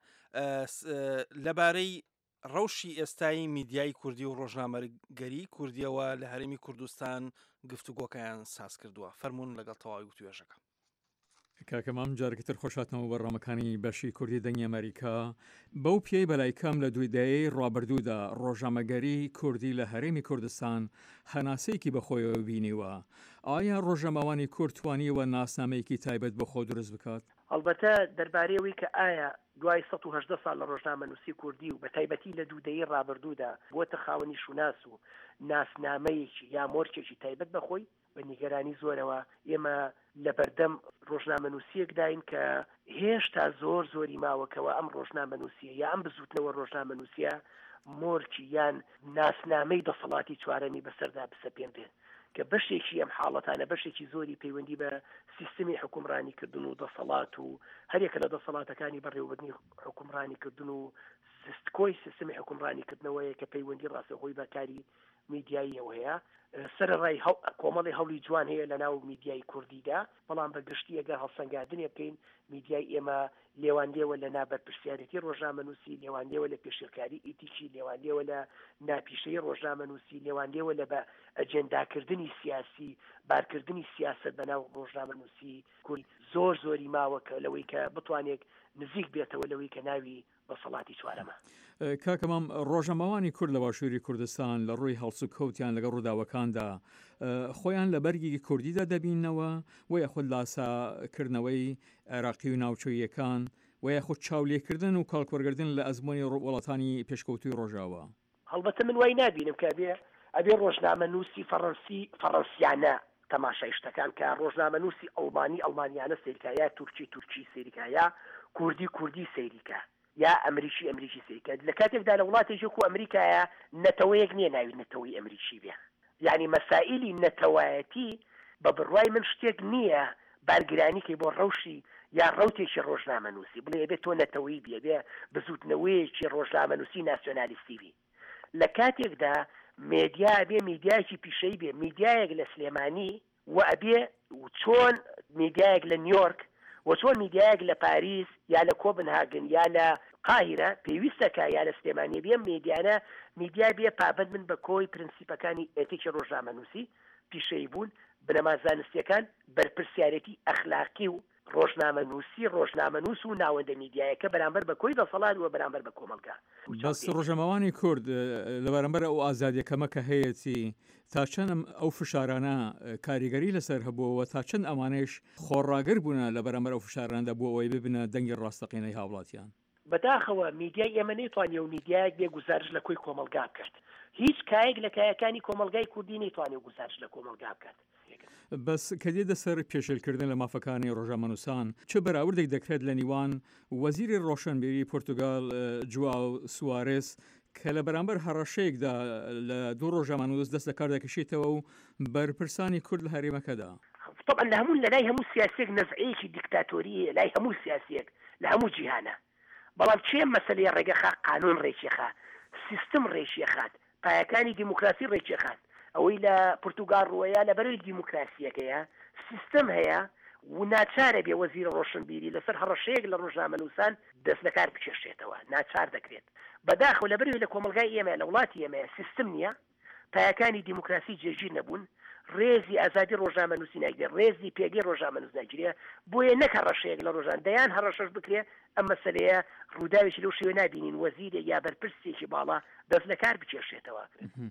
لەبارەی ڕەوشی ئێستایی میدیای کوردی و ڕۆژنامەگەری کوردیەوە لە هەرێمی کوردستان گفتوگۆکەیان ساز کردووە فەرمونون لەگەڵ تەواوی و توێژەکە کاکەمام جارێکتر خۆشاتنەوە بەڕامەکانی بەشی کوردی دەنگی ئەمریکا بەو پێی بەلایکەم لە دویدایەی ڕابردوودا ڕۆژنامەگەری کوردی لە هەرێمی کوردستان هەناسەیەکی بەخۆیەوە بینیوە ئایا ڕۆژنامەوانی کورد توانیوە ناسنامەیەکی تایبەت بە خۆ دروست بکات؟ هەڵبەتە دەربارەیەوەی کە ئایا دوای سەد و هەژدە ساڵ لە ڕۆژنامەنووسی کوردی و بە تایبەتی لە دوودەیەی ڕابردوودا بۆتە خاوەنی شوناس و ناسنامەیەکی یا مۆرچێکی تایبەت بەخۆی بە نیگەرانی زۆرەوە ئێمە لە بەردەم ڕۆژنامەنووسیەکداین کە هێشتا زۆر زۆری ماوەکەوە ئەم ڕۆژنامەنووسیە یا ئەم بزوتنەوە ڕۆژنامەنووسیە مۆرچی یان ناسنامەی دەسەڵاتی چوارەمی بەسەردا بسەپێنرێت کە بەشێکی ئەم حاڵەتانە بەشێکی زۆری پەیوەندی بە سیستمی حکومڕانی کردن و دەسەڵات و هەرێکە لە دەسەڵاتەکانی بەڕێوەبردنی حکومڕانی کردن و سستکۆی سیستمی حکومڕانی کردنەوەیە کە پەیوەندی ڕاستەخۆی بەکاری میدیاییەوە هەیە سەرڕای کۆمەڵی هەوڵی جوان هەیە لە ناو میدیای کوردیدا بەڵام بە گشتی ئەگەر هەڵسەنگاندنێ بکەین میدیای ئێمە لێوانلێوە لە نابەرپرسیارەتی ڕۆژنامەنووسی لێوانلێوە لە پێشێرکاری ئیتیکی لێوانلێوە لە ناپیشەی ڕۆژنامەنووسی لێوانلێوە لە بە ئەجێنداکردنی سیاسی بارکردنی سیاست بە ناو ڕۆژنامەنووسی کوردی زۆر زۆری ماوە کە لەوەی کە بتوانێت نزیک بێتەوە لەوەی کە ناوی بەسەڵاتی چوارەمە. کاکەمام ڕۆژنامەوانی کورد لە باشووری کوردستان لە ڕووی هەڵسو کەوتیان لەگە ڕووداوەکاندا خۆیان لە بەرگی کوردیدا دەبینەوە و یاخود لاساکردنەوەی عێراقی و ناوچەیەکان و یاخود چاولێکردن و کاڵکوەرگردن لە ئەزمۆنی وڵاتانی پێشکەوتوی ڕۆژاوە. هەڵبەتە من وای نابینم کە بێ ئەبێ ڕۆژنامەنووسی فەڕەنسی فەڕەنسیانە تەماشای شتەکان کە ڕۆژنامەنووسی ئەڵمانی ئەڵمانیانە سیرکایە تورکی تورکی سیرکایە کوردی کوردی سیریکە یا ئەمریکی ئەمریکی سیرکە لە کاتێکدا لە وڵاتێکی و ئەمریکایە نەتەوەیەک نییە ناوی نەتەوەی ئەمریکی بێ یعنی مەسائلی نەتەوایەتی بە بڕوای من شتێک نییە بارگرانیکەی بۆ ڕەوشی یا ڕوتێکی ڕۆژنامەنووسی بڵێ بێت تۆ نەتەوەی بێ بێ بزوتنەوەیەکی ڕۆژنامەنووسی ناسیۆنالیستی بی لە کاتێکدا میدیا بێ میدیایکی پیشەی بێ میدیایەک لە سلێمانی و ئەبێ چۆن میدیایەک لە نیویۆرک و چۆن میدیایەک لە پاریس یا لە کۆپنهاگن یا لە قاهرە پێویستەکە یا لە سلێمانی بێ میدیانە میدیا بێ پابند من بە کۆی پرینسیپەکانی ئێتیکی ڕۆژنامەنووسی پیشەی بوون بنەما زانستیەکان بەرپرسیارەتی ئەخلاقی و ڕۆژنامەنووسی ڕۆژنامەنووس و ناوەندە میدیایەکە بەرامبەر بە کۆی دەسەڵات و بەرامبەر بە کۆمەلگا بەس ڕۆژەمەوانی کورد لە بەرامبەر ئەو ئازادیەکەمە کە هەیەی تا چەند ئەو فشارانە کاریگەری لەسەر هەبووەوە تا چەند ئەمانش خۆڕاگر بوونە لە بەرامبەر ئەو فشاراندا بۆ ئەوەی ببنە دەنگی ڕاستەقینەی هاوڵاتیان بەداخەوە میدیای ئێمە نەیتوانێ و میدیایەک بێ گزارش لە کۆی کۆمەلگا بکرد هیچ کایەک لە کایەکانی کۆمەلگای کوردی نەیتوانێ و گزارش لە کۆمەلگا بکات بەس کە دێتە سەر پێشێلکردن لە مافەکانی ڕۆژنامەنووسان چه بەراوردێک دەکرێت لە نیوان وەزیری ڕۆشنبیری پۆرتوگال جواو سوارێس کە لە بەرامبەر هەڕەشەیەکدا لە دوو ڕۆژنامەنووس دەست لە کار دەکەشێتەوە و بەرپرسانی کورد لە هەرێمەکەدا طبعا لە هەموو لەلای هەموو سیاسێک نەزعەیەکی دیکتاتۆریە لای هەموو سیاسێک لە هەموو جیهانە بەڵام چێ مەسەلەی ڕێگەخا قانون ڕێکێخا سیستم ڕێکێخات پایەکانی دیموکراسی ڕێکێخات ئەوەی لە پورتوگال ڕوەیە لە بەروی دیموکراسیەکەیە سیستم هەیە و ناچارە بێ وەزیر ڕۆشنبیری لەسەر هەڕەشەیەک لە ڕۆژنامەنووسان دەست لە کار بکێشێتەوە ناچار دەکرێت بەداخەوە لە بەروی لە کۆمەلگای ئێمە لە وڵاتی ئێمە سیستم نییە پایەکانی دیموکراسی جێگیر نەبوون ڕێزی ئازادی ڕۆژنامەنووسی ناگرێ ڕێزی پێگەی ڕۆژنامەنووس ناگرێ بۆیە نەک هەڕەشەیەک لە ڕۆژان دەیان هەڕەشەش بکرێ ئەم مەسەلەیە ڕووداوێکی لەو شێوە نابینین وەزیرێک یا بەرپرسێکی باڵا دەست لە کار بکێشێتەوە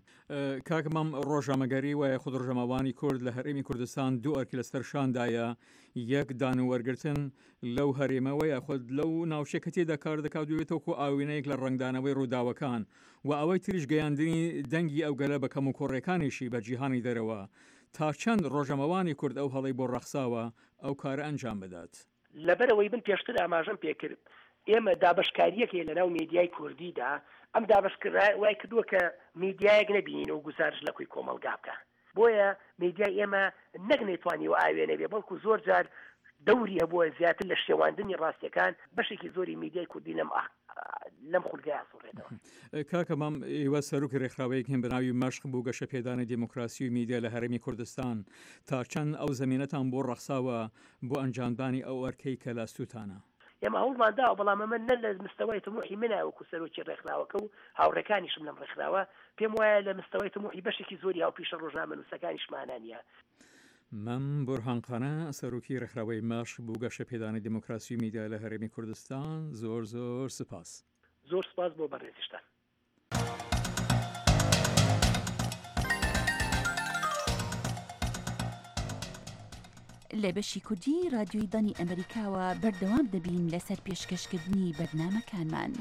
کاکمام ڕۆژامەگەری وایە خود ڕۆژەمەوانی کورد لە هەرێمی کوردستان دوو ئەرکی لەسەر شاندایە یەک دان و وەرگرتن لەو هەرێمەوە یاخود لەو ناوچەکە تێدا کار دەکات دوێتەوە و ئاوینەیەک لە ڕنگدانەوەی ڕووداوەکان و ئەوەی تریش گەیاندنی دەنگی ئەو گەلە بە کەم و کۆڕێکانیشی بە جیهانی دەرەوە تا چەند ڕۆژەمەوانی کورد ئەو هەڵی بۆ ڕەخساوە ئەو کارە ئەنجام بدات لەبەرەوەی بن پێشتر ئاماژەم پێکرد ئێمە دابشکاریەکێ لە ناو میدیای کوردیدا ئەم دابشکردن وای کردووە کە میدیایەک نەبینین و گزارش لە کوی کۆمەلگا بکە بۆیە میدیای ئێمە نەک نەیتوانیوە ئاوێنە بێ بەڵکو زۆر جار دەوری هەبووە زیاتر لە شێواندنی ڕاستیەکان بەشێکی زۆری میدیای کوردی لەم لەم خولگای ئاسوڕێتەوە کاکە مام ئێوە سەرروکی ڕێکخراوەیەک هێن بەناوی مەشق بوو گەشە پێدانی دیموکراسی و میدیا لە هەرێمی کوردستان تا چەند ئەو زمینەتان بۆ ڕەخساوە بۆ ئەنجامدانی ئەو ئەرکەی کە لە سووتانە ئێمە هەوڵماندا بەڵام ئەمە نە لە مستەوای تموحی مناوەکو سەرۆکی ڕێکخراوەکە و هاوڕێکانیشم لەم ڕێکخراوە پێم وایە لە مستەوای تموحی بەشێکی زۆری هاوپیشە ڕۆژنامەنووسەکانیشمانانیە مەم بورهانخانە سەرۆکی ڕێکخراوەی مەشق بوو گەشە پێدانی دیموکراسی و میدیا لە هەرێمی کوردستان زۆر زۆر سپاس زۆر سپاس بۆ بەڕێزیشتان لە بەشی کوردی رادیۆی دانی ئەمریکاوە بەردەوام دەبین لەسەر پێشکەشکردنی بەرنامەکانمان.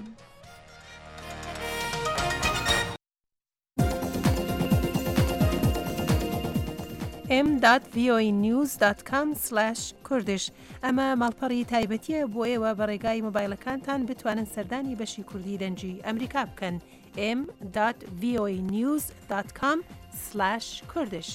ام دات وی او ای نیوز دات کام سلاش کوردش ئەمە ماڵپەڕی تایبەتیە بۆ ئێوە بە ڕێگای مۆبایلەکانتان بتوانن سەردانی بەشی کوردی دەنجی ئەمریکا بکەن. ام دات وی او ای نیوز دات کام سلاش کوردش.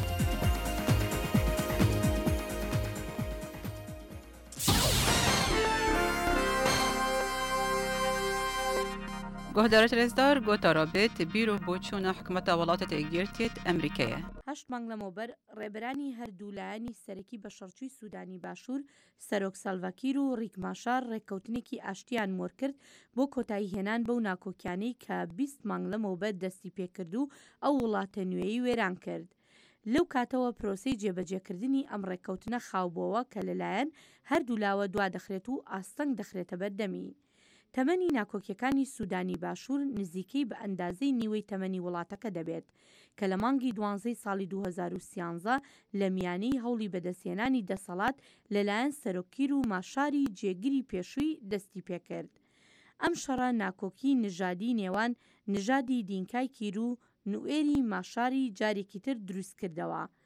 گهدارت رزدار گوتا رابط بیرو بۆچوونە حکومەتە وڵاتە یەکگرتوویەت ئەمریکایە. هەشت مانگ لەمەوبەر ڕێبەرانی هەردوولایانی سەرەکی بە شەڕچووی سوودانی باشوور سەرۆک ساڵڤاکیر و ڕیک ماشار ڕێککەوتنێکی ئاشتیان مۆر کرد بۆ کۆتایی هێنان بەو ناکۆکیانەی کە بیست مانگ لەمەوبەر دەستی پێکرد و ئەو وڵاتە نوێی وێران کرد. لەو کاتەوە پرۆسەی جێبەجێکردنی ئەم ڕێککەوتنە خاوبووەوە کە لەلایەن هەردوولاوە دوا دەخرێت و ئاستەنگ دەخرێتە بەردەمی. تەمەنی ناکۆکیەکانی سوودانی باشوور نزیکەی بە ئەندازەی نیوەی تەمەنی وڵاتەکە دەبێت کە لە مانگی دوانزەی ساڵی دوو هەزار و سیانزە لە میانەی هەوڵی بەدەستێنانی دەسەڵات لەلایەن سەرۆکیر و ماشاری جێگیری پێشووی دەستی پێکرد. ئەم شەڕە ناکۆکی نژادی نێوان نژادی دینکای کیر و نوێری ماشاری جارێکی تر دروست کردەوە.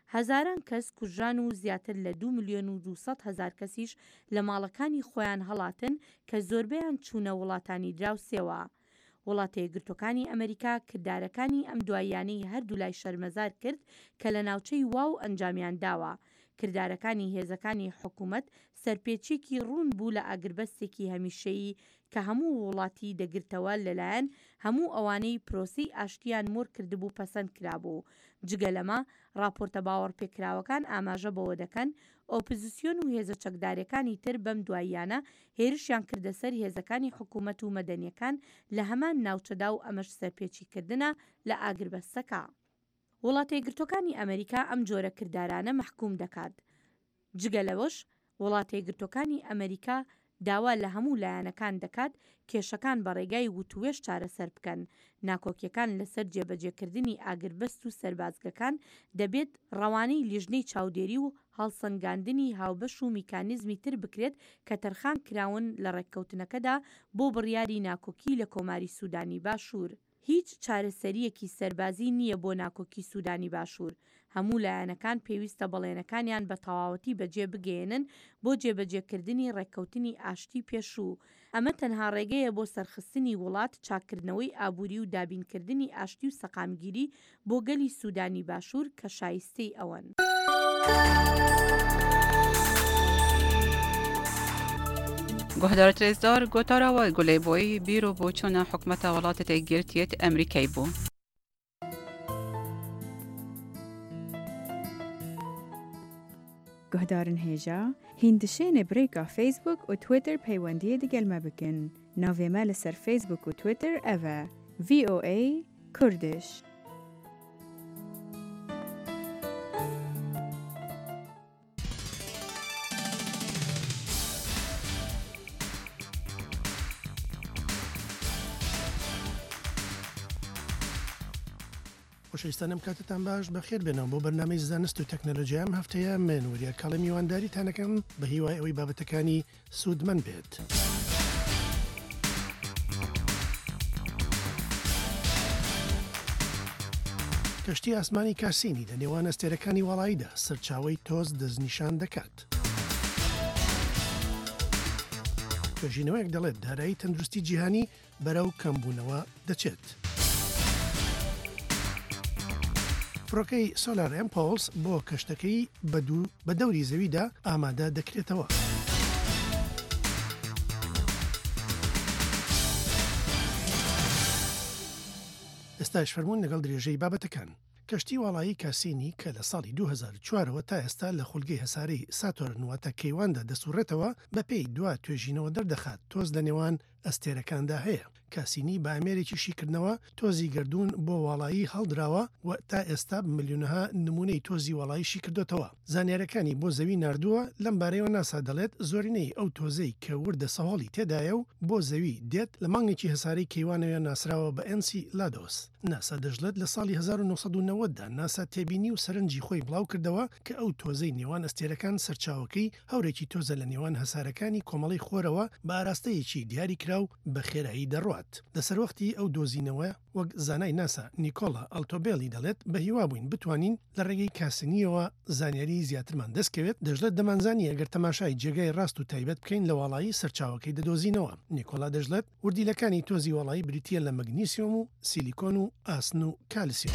هەزاران کەس کوژران و زیاتر لە دو ملیۆن و دووسەد هەزار کەسیش لە ماڵەکانی خۆیان هەڵاتن کە زۆربەیان چوونە وڵاتانی دراوسێوە. وڵاتە یەکگرتوەکانی ئەمریکا کردارەکانی ئەم دواییانەی هەردوو لای شەرمەزار کرد کە لە ناوچەی واو ئەنجامیان داوە. کردارەکانی هێزەکانی حکوومەت سەرپێچێکی ڕوون بوو لە ئاگربەستێکی هەمیشەیی کە هەموو وڵاتی دەگرتەوە لەلایەن هەموو ئەوانەی پرۆسی ئاشتیان مۆر کردبوو پەسەند کرابوو. جگە لەمە راپۆرتە باوەڕپێکراوەکان ئاماژە بەوە دەکەن ئۆپۆزیسیۆن و هێزە چەکدارەکانی تر بەم دواییانە هێرشیان کردە سەر هێزەکانی حکوومەت و مەدەنیەکان لە هەمان ناوچەدا و ئەمەش سەرپێچیکردنە لە ئاگربەستەکە. وڵاتە یەکگرتوەکانی ئەمریکا ئەم جۆرە کردارانە مەحکوم دەکات. جگە لەوەش وڵاتە یەکگرتوەکانی ئەمریکا داوا لە هەموو لایەنەکان دەکات کێشەکان بە ڕێگای وتوێش چارەسەر بکەن. ناکۆکیەکان لەسەر جێبەجێکردنی ئاگربەست و سەربازگەکان دەبێت ڕەوانەی لیژنەی چاودێری و هەڵسەنگاندنی هاوبەش و میکانیزمی تر بکرێت کە تەرخان کراون لە ڕێککەوتنەکەدا بۆ بڕیاری ناکۆکی لە کۆماری سوودانی باشوور. هیچ چارەسەریەکی سەربازی نییە بۆ ناکۆکی سوودانی باشوور. هەموو لایەنەکان پێویستە بەڵێنەکانیان بە تەواوەتی بەجێ بگەێنن بۆ جێبەجێکردنی ڕێککەوتنی ئاشتی پێشوو. ئەمە تەنها ڕێگەیە بۆ سەرخستنی وڵات، چاکردنەوەی ئابووری و دابینکردنی ئاشتی و سەقامگیری بۆ گەلی سوودانی باشوور کە شایستەی ئەوەن. گۆهدار ترێزدار گۆتاراوە گولەیبۆی بیرۆ بۆ چۆنە حکومەتە وڵاتە یەکگرتوێت ئەمریکای بوو. گۆهدارن هێژا هیندشێنێ برێکا فیسبوک و تویتر پەیوەندیە دیگەلمە بکن. ناوێمە لەسەر فیسبوک و تویتر ئەڤە ڤی ئۆ ئێ کوردش. خۆشەویستانم کاتتان باش بەخێر بێنەوە بۆ بەرنامەی زانست و تەکنۆلۆژیا ئەم هەفتەیە من وریە کاڵی میوانداریتانەکەم بە هیوای ئەوەی بابەتەکانی سوودمەند بێت. کەشتی ئاسمانی کاسینی لە نێوان ئەستێرەکانی وەڵاییدا سەرچاوەی تۆز دەستنیشان دەکات. توێژینەوەیەک دەڵێت دارایی تەندروستی جیهانی بەرەو کەمبوونەوە دەچێت. فڕۆکەی سۆلار ئەمپۆلس بۆ کەشتەکەی بە دەوری زەویدا ئامادە دەکرێتەوە. ئێستاش فەرمونون لەگەڵ درێژەی بابەتەکان. کەشتی وڵایی کاسینی کە لە ساڵی دوو هەزار و چوارەوە تا ئێستا لە خولگەی هەسارەی ساتۆرن واتە کەیواندا دەسوڕێتەوە بە پێی دوا توێژینەوە دەردەخات تۆز لە نێوان ئەستێرەکاندا هەیە. کاسینی بە ئامێرێکی شیکردنەوە تۆزی گردوون بۆ وڵایی هەڵدراوە و تا ئێستا ملیۆنەها نمونەی تۆزی وڵایی شیکردوتەوە. زانیارەکانی بۆ زەوی نردووە لەم بارەیەوە ناسا دەڵێت زۆرینەی ئەو تۆزەی کە وردە سەهۆڵی تێدایە و بۆ زەوی دێت لە مانگێکی هەسارەی کەیوانەوە ناسراوە بە ئەنسی لادۆس. ناسا دەژڵێت لە ساڵی هەزار و نۆسەد و نەوەدا ناسا تێبینی و سەرنجی خۆی بڵاو کردەوە کە ئەو تۆزەی نێوان ئەستێرەکان سەرچاوەکەی هەورێکی تۆزە لە نێوان هەسارەکانی کۆمەڵی خۆرەوە بە ئاراستەیەکی دیاری کراو بە خێرایی دەڕوات. لەسەر وەختی ئەو دۆزینەوە وەک زانای ناسا نیکۆلا ئەلتۆبێلی دەڵێت بە هیوا بووین بتوانین لە ڕێگەی کاسنیەوە زانیاری زیاترمان دەستکەوێت. دەژڵێت دەمانزانی ئەگەر تەماشای جێگای ڕاست و تایبەت بکەین لە وڵایی سەرچاوەکەی دەدۆزینەوە. نیکۆلا دەژڵێت وردیلەکانی تۆزی وڵایی بریتیە لە مەگنیسیۆم و سیلیکۆن و ئاسن و کالسیۆم.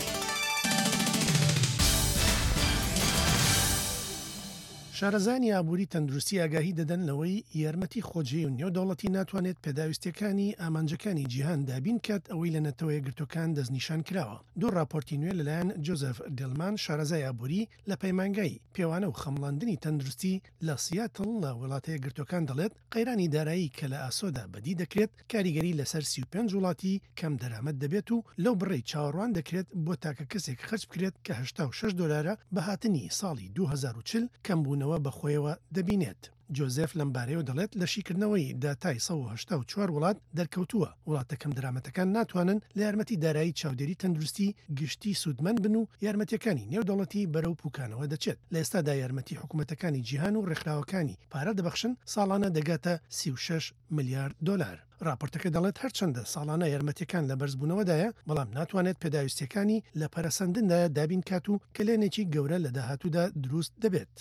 شارەزانی ئابووری تەندروستی ئاگاهی دەدەن لەوەی یارمەتی خۆجی و نێودەوڵەتی ناتوانێت پێداویستیەکانی ئامانجەکانی جیهان دابین کات ئەوەی لە نەتەوە یەکگرتوەکان دەستنیشان کراوە. دوو راپۆرتی نوێ لەلایەن جۆزەف دڵمان شارەزای ئابووری لە پەیمانگای پێوانە و خەمڵاندنی تەندروستی لە سیاتڵ لە وڵاتە یەکگرتوەکان دەڵێت قەیرانی دارایی کە لە ئاسۆدا بەدی دەکرێت کاریگەری لەسەر سی و پێنج وڵاتی کەم دەرامەت دەبێت و لەو بڕێی چاوەڕوان دەکرێت بۆ تاکە کەسێک خەرج بکرێت کە هەشتا و شەش دۆلارە بە هاتنی ساڵی دوو هەزار و چل کەمبوونەوە بەخۆیەوە دەبینێت. جۆزف لەمبارەیە دەڵێت لە شیکردنەوەی داتای سە و هەشتا و چوار وڵات دەرکەوتووە وڵاتەکەم درامەتەکان ناتوانن لە یارمەتی دارایی چاودێری تەندروستی گشتی سوودمەند بن و یارمەتیەکانی نێودەوڵەتی بەرەو پوکانەوە دەچێت لە ئێستادا یارمەتی حکوومەتەکانی جیهان و ڕێکخراوەکانی پارە دەبەخشن ساڵانە دەگاتە سی و شەش ملیارد دلار. راپۆرتەکە دەڵێت هەرچەندە ساڵانە یارمەتیەکان لە بەرزبوونەوەدایە بەڵام ناتوانێت پێداویستیەکانی لە پەرەسەندندا دابین کات و کلێنێکی گەورە لە داهاتوودا دروست دەبێت.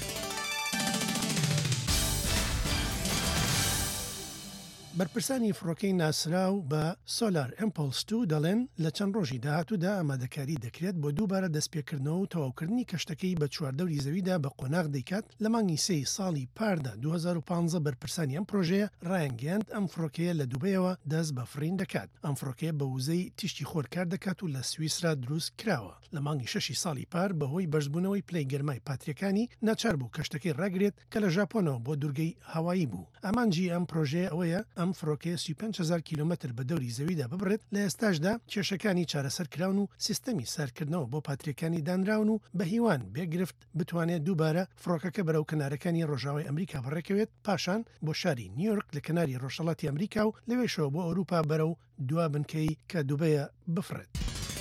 بەرپرسانی فڕۆکەی ناسراو بە سۆلار ئەمپۆلس دوو دەڵێن لە چەند ڕۆژی داهاتوودا ئامادەکاری دەکرێت بۆ دووبارە دەستپێکردنەوە و تەواوکردنی کەشتەکەی بە چواردەوری زەویدا بە قۆناغ دەیکات لە مانگی سێی ساڵی پاردا دوو هەزار و پانزە بەرپرسانی ئەم پرۆژەیە ڕایانگەیاند ئەم فڕۆکەیە لە دووبەیەوە دەست بە فرین دەکات. ئەم فڕۆکەیە بە وزەی تیشتی خۆر کار دەکات و لە سویسرا دروست کراوە. لە مانگی شەشی ساڵی پار بەهۆی بەرزبوونەوەی پلەی گەرمای پاتریەکانی ناچار بوو کەشتەکەی ڕاگرێت کە لە ژاپۆنەوە بۆ دوورگەی هەوایی بوو. ئامانجی ئەم پرۆژەیە ئەوەیە ئەم فڕۆکەیە سی و پێنج هەزار کیلومتر بە دەوری زەویدا ببڕێت لە ئێستاشدا کێشەکانی چارەسەر کراون و سیستەمی سەرکردنەوە بۆ پاتریەکانی دانراون و بە هیوان بێگرفت بتوانێت دووبارە فڕۆکەکە بەرەو کنارەکانی ڕۆژاوای ئەمریکا بڕێکەوێت پاشان بۆ شاری نیویۆرک لە کناری ڕۆژهەڵاتی ئەمریکا و لەوێشەوە بۆ ئەوروپا بەرەو دوا بنکەی کە دووبەیە بفرێت.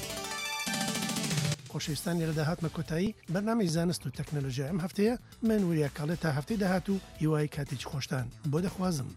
خۆشەویستانی لە داهاتمە کۆتایی بەرنامەی زانست و تەکنۆلۆژیا ئەم هەفتەیە من وریە کاڵێت تا هەفتەی داهات و هیوای کاتێکی خۆشتان بۆ دەخوازم.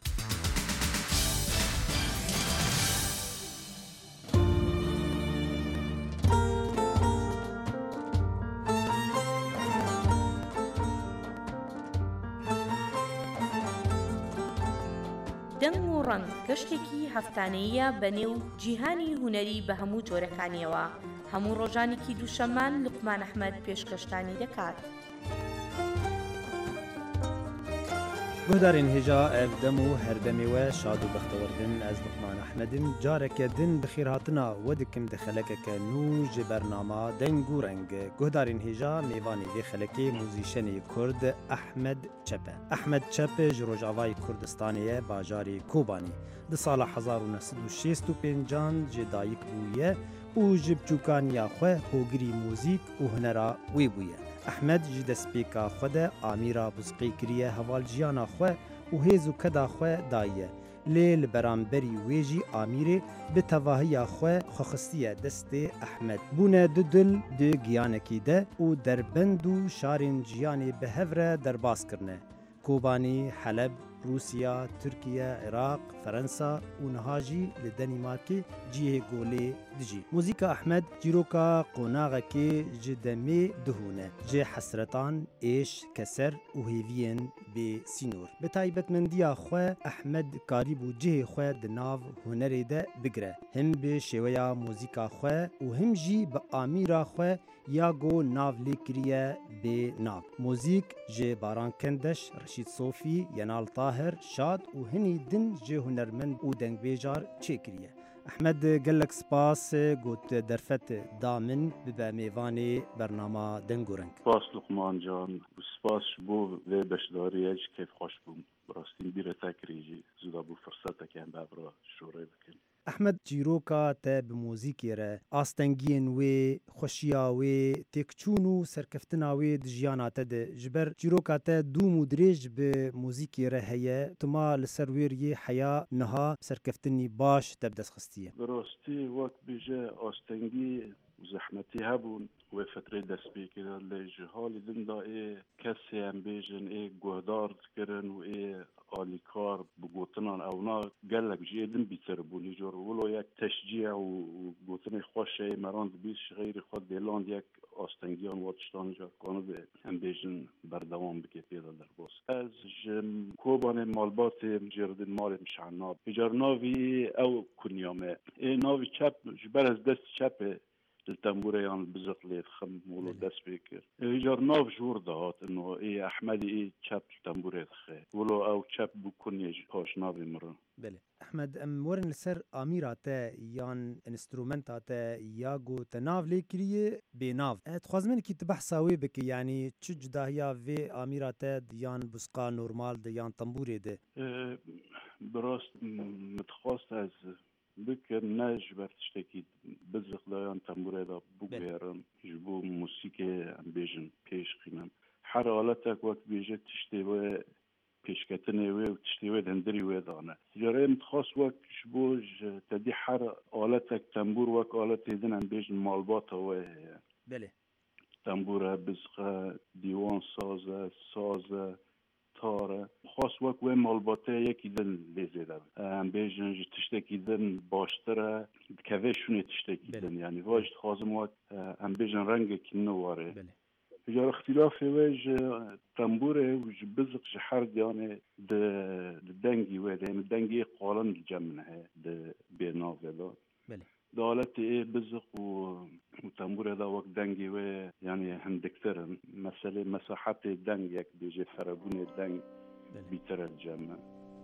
دەنگ و ڕەنگ گەشتێکی هەفتانەیە بەنێو جیهانی هونەری بە هەموو جۆرەکانیەوە هەموو ڕۆژانێکی دووشەمان لوقمان ئەحمەد پێشکەشتانی دەکات. گۆدارین هێژا ئەف دەم و هەردەمێوە شاد و بەختەوەردن ئەز لوقمان ئەحمەدم جارێکە دن بخیر هاتنا وە دکم دە خەلەکەکە نو ji بەرنامە دەنگ و ڕەنگ گۆدارین هێژا میوانی vê xelekê موزیشنê Kurd ئەحمەد چەپ e. ئەحمەد چەپ ji Rojavayê Kurdistanê ye bajarê Kobanî. Di sala hezar û neh sed û şêst û pêncan jê dayîk bûye û ji biçûkaniya xwe hogirî mûzîk û hunera wê bûye. ئەحمەد ji destpêka xwe de amîra buzqê kiriye heval jiyana xwe û hêz û keda xwe dayiye. Lê li beramberî wê jî amîrê bi tevahiya xwe xwexistiye destê ئەحمەد. Bûne du dil di giyanekî de û derbend û şarên jiyanê bi hev re derbas kirine. Kobanî, Heleb, Rûsya, Tirkiye, Iraq, Ferensa û niha jî li Denîmarkê cihê golê dijî. Mûzîka ئەحمەد çîroka qonaxekê ji demê dihûne ji hesretan, êş, keser û hêviyên bê sînor. Bi taybetmendiya xwe ئەحمەد karîbû cihê xwe di nav hunerê de bigire. Him bi şêweya mûzîka xwe û him jî bi amîra xwe ya got nav lê kiriye bê nav. Mûzîk ji Baran Kendeş, Reşîd Sofî, Yenal Tahir, Şad û hinî din ji hunermend û dengbêjar çêkiriye. ئەحمەد gelek spas got derfet da min bibe mêvanê bernama deng û reng. Spas Luqman can û spas ji bo vê beşdariyê ji kêfxweş bûm. Rastîn bîre te kirî jî zûda bû firsetekê em bevra şorê bikin. ئەحمەد çîroka te bi mûzîkê re astengiyên wê, xweşiya wê, têkçûn û serkeftina wê di jiyana te de ji ber çîroka te dûm û dirêj bi mûzîkê re heye tuma li ser wêriyê heya niha serkeftinî baş te bi dest xistiye. Bi rastî wek bêje astengî û zehmetî hebûn wê fetrê dest pê kirin lê ji halî din da ê kesê em bêjin ê guhdar dikirin û ê alîkar bi gotinan ewna gelek jî din bîtir bûn îjor wilo yek teşciye û gotinê xweş ê meran dibî ji xeyrî xwe dêland yek astengiyan wat tiştan car kanibê em bêjin berdewam bike pê de derbas. Ez ji Kobanê malbatê cirdin malê Şehnab. Îcar navî ew kunya me. Ê navî çep ji ber ez dest çepê التنبوريان بزق لي خم ولو دس بيكر يجر ناف جور دهات انه اي احمدي اي تشاب التنبوري خي ولو او تشاب بكون يجي هاش نافي مرة. بله احمد ام ورن لسر اميراته يان انسترومنتاته ياغو تناف لي كريه بناف تخوازمن كي تبحثاوي بك يعني تش جداهيا في اميراته ديان بسقا نورمال ديان تنبوري ده أه براست متخواست از بکر نج بر تشتکی بزخ دایان تنبوره دا بگویرم جبو موسیقی ام بیجن پیش خینم هر حالتک وقت بیجه تشتی و پیشکتنه و تشتیوه هندری و دانه جاره متخص وک شبوج تدی حر آلتك تنبور وک آلت ایدن هم بیجن مالبات و بله تنبوره بزقه دیوان سازه سازه تاره خاص وک و مالباته یکی دن لیزه داره هم بیجن تشتکی دن باشتره که شونه تشتکی دن یعنی واجد خازم وک هم بیجن رنگ کنه واره بله جار اختلاف وج تنبوره وج بزق جحر يعني د دنگي وده يعني دنگي قالن الجمنه د بينافلا بله دولت ايه بزق و تنبوره ده وقت دنگي و يعني هندكتر مساله مساحات الدنگ يك بيجي فرابون الدنگ بيتر الجمنه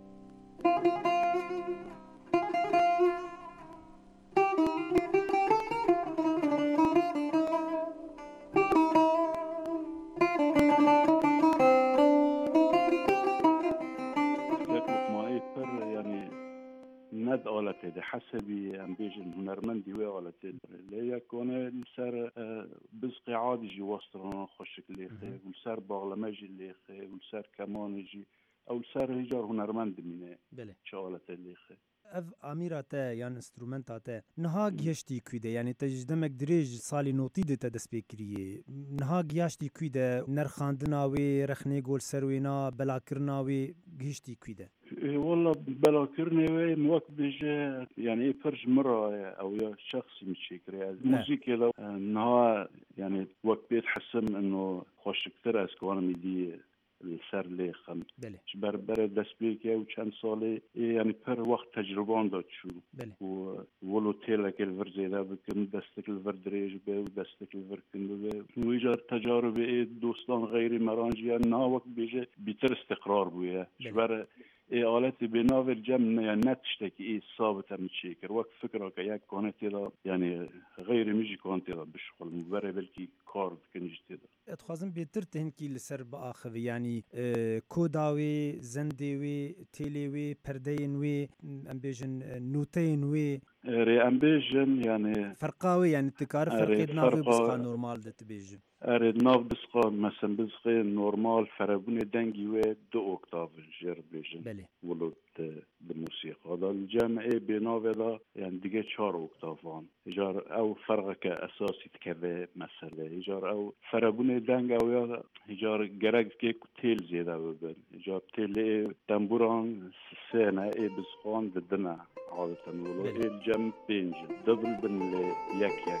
ند آلته ده حسبي ام بيجن هنرمندي و آلته اللي يكون السر بزقي عادي جي واسطرنا خوشك ليخي والسر باغلمجي ليخي والسر كمان جي او السر هجار هنرمند منه بله شو آلته ليخي اف اميراته يعني انسترومنتاته نها گيشتي كويده يعني تجدمك دريج صالي نوتي ده تدس بكريه نها گيشتي كويده نرخاندنا وي رخني گول سروينا بلاكرنا وي گيشتي كويده والله بلاكرنا وي موك بيجي يعني فرج مره او يا شخصي مش فكري موسيقى لو نها يعني وقت بيتحسن انه خوش كثير اسكوانا ميدي السر لي خم بله بر بر دست بیکه و چند ساله یعنی پر وقت تجربان داد شو بله و ولو تیلا که الور زیده بکن دستک الور دریج به و دستک الور کنده به و ایجار تجارب دوستان غیری مرانجی نا وقت بیجه بیتر استقرار بویه بر ای آلت بناور جمع يعني نتشتكي ايه ثابته متشيكر وقت فكره كياك كانت يلا يعني غير ميجي كانت يلا بالشغل مبرر بلكي كارد كنجت يلا اتخازم بيتر تهنكي لسر باخذ يعني اه كوداوي زنديوي تيليوي پردينوي ام بيجن نوتينوي ري ام بيجن يعني فرقاوي يعني تكار فرقيد نافي بسخا نورمال دت بيجن اريد ناف بسقا مثلا بسقي نورمال فرابوني دنجي و دو اوكتاف جير بيجن بله ولو بالموسيقى هذا الجامع بنافلا يعني دقيقة شهر اوكتافان اجار او فرقك اساسي تكذا مثلا اجار او فرابوني دنج او يا اجار جرق كي تيل زياده ببن اجار تيل تنبوران سنه اي بسقان ضدنا عادة ولو اي الجامع بينج دبل بن يك يك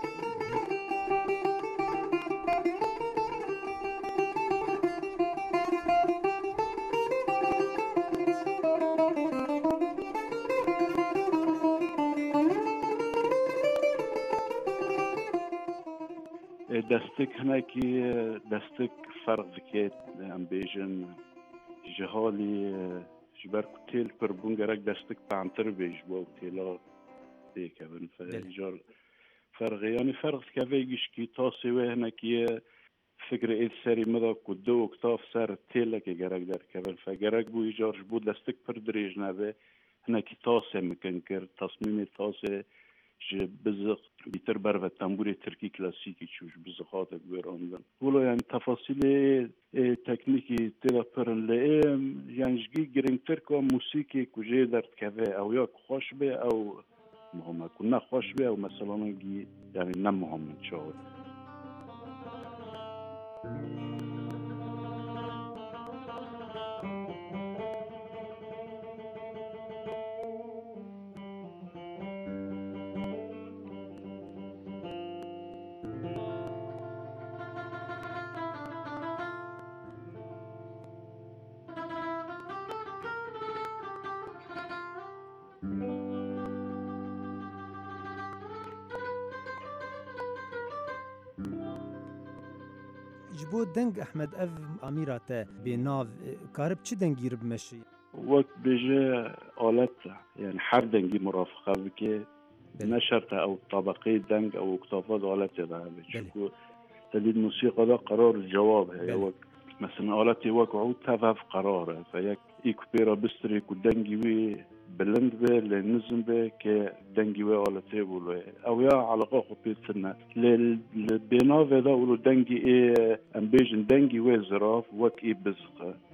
دستك هناكي دستك فرق ذكيت ام بيجن جهالي جبر كتيل بربونجرك دستك بعنتر بيجبو تيلا ديك ابن فجار فرق يعني فرق كافيجش كي تاسي وهناكي فكر ايه سري مدا كدو اكتاف سر تيلا كي جرك در كبل فجرك بو يجار جبو دستك بردريج نبه هناكي تاسي مكنكر تصميم تاسي بزق بيتر بر و تنبور ترکی کلاسیکی چوش بزقات گوراندن ولو يعني تفاصيل تكنيكي تلا پرن لئم يعني جي گرنگتر که موسیقی کجه درد كذا او یا خوش به او مهمه كنا خوش به او مثلا جي يعني نم مهم شاور جبو دنگ احمد اف اميراته بناف كارب چه دنگير بمشي وقت بيجي آلت يعني حر دنگي مرافقه بكي نشرته او طبقي دنگ او اكتافات آلت ده بشكو تليد موسيقى ده قرار الجواب هي وقت مثلا آلتي وقت عود تفاف قراره فيك ايكو بيرا بستري كو دنگي وي بلند به لنزم به که دنگی و آلته بولوه او یا علاقه خوبی تنه لبناوه دا ولو دنگی ای ام بیجن دنگی و زراف وک ای بزقه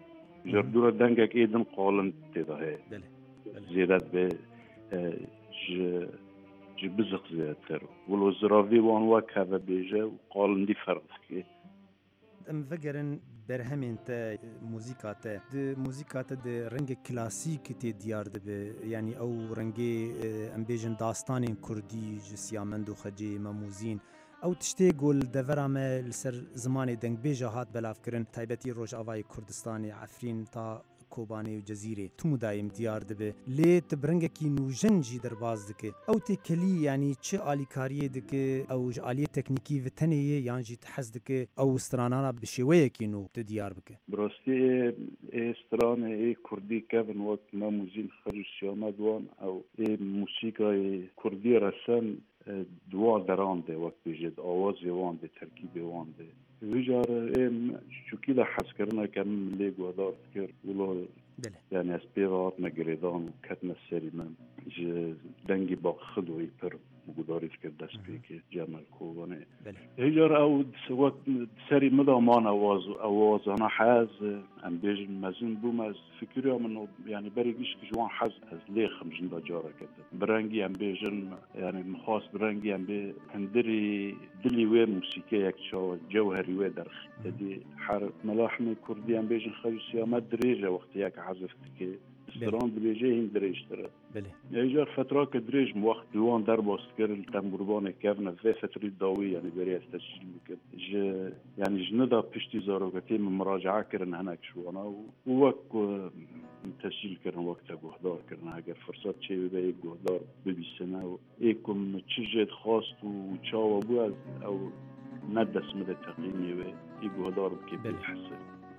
جردورة دنگك ايدن قالن تدا هي زيادات به ج ج بزق زيادتر ولو زرافي وان واك هذا بيجا وقالن دي فرق كي ام فكرن برهمين تا موسيقى د موسيقى د رنگ كلاسيك تي ديار دب يعني او رنگ ام بيجن داستان كردي جسيامند وخجي ماموزين او تشتي قول دفرامه لسر زماني دنگ بيجا هات بلاف كرن تايبتي روج آواي كردستاني عفرين تا کوبانی و جزیره تو مدایم دیار دبه لی تبرنگکی نوجن جی درباز دکه او تکلی یعنی چه آلیکاریه دکه او آلیه تکنیکی و تنیه یعنی جی تحز دکه او استرانانا بشویه کی نو تدیار بکه براستی استرانه ای کردی کبن وقت ما موزین خرج سیاما دوان او ای موسیقای کردی رسن دوار درانده وقت بیجد آوازی وانده ترکیبی وانده ویجار ام چوکی دا حس کرنا کم لی گوادار کر ولو یعنی از پیغات مگریدان کتن سری من دنگی با خدوی پر مقداری فکر دست بی که جمل کوبانه هیجار او وقت سری مدامان آواز آواز انا حاز ام بیج مزین بوم از فکری منو یعنی بریگیش که جوان حاز از لی خمجن دا جارا کده برنگی ام بیجن یعنی مخواست برنگی ام بی هندری دلی وی موسیقی یک شو جوهری وی درخ دی حر ملاحم کردی ام بیجن خیلی سیامت دریجه وقتی یک حذفت که استران دریجه این دریج تره ایجار فترة كدريج موقت دوان در باستكر التنبربان كافنا في فترة داوي يعني بري استشجيل ممكن ج يعني جندا بشتي زاروكتي من مراجعة كرن هناك شو أنا ووك تسجيل كرن وقت جهدار كرن هاجر فرصات شيء بيجي جهدار ببي سنة إيكم تشجد خاص وتشاو أبو أو ندس مدة تقييمي ويجي جهدار بكي بالحسن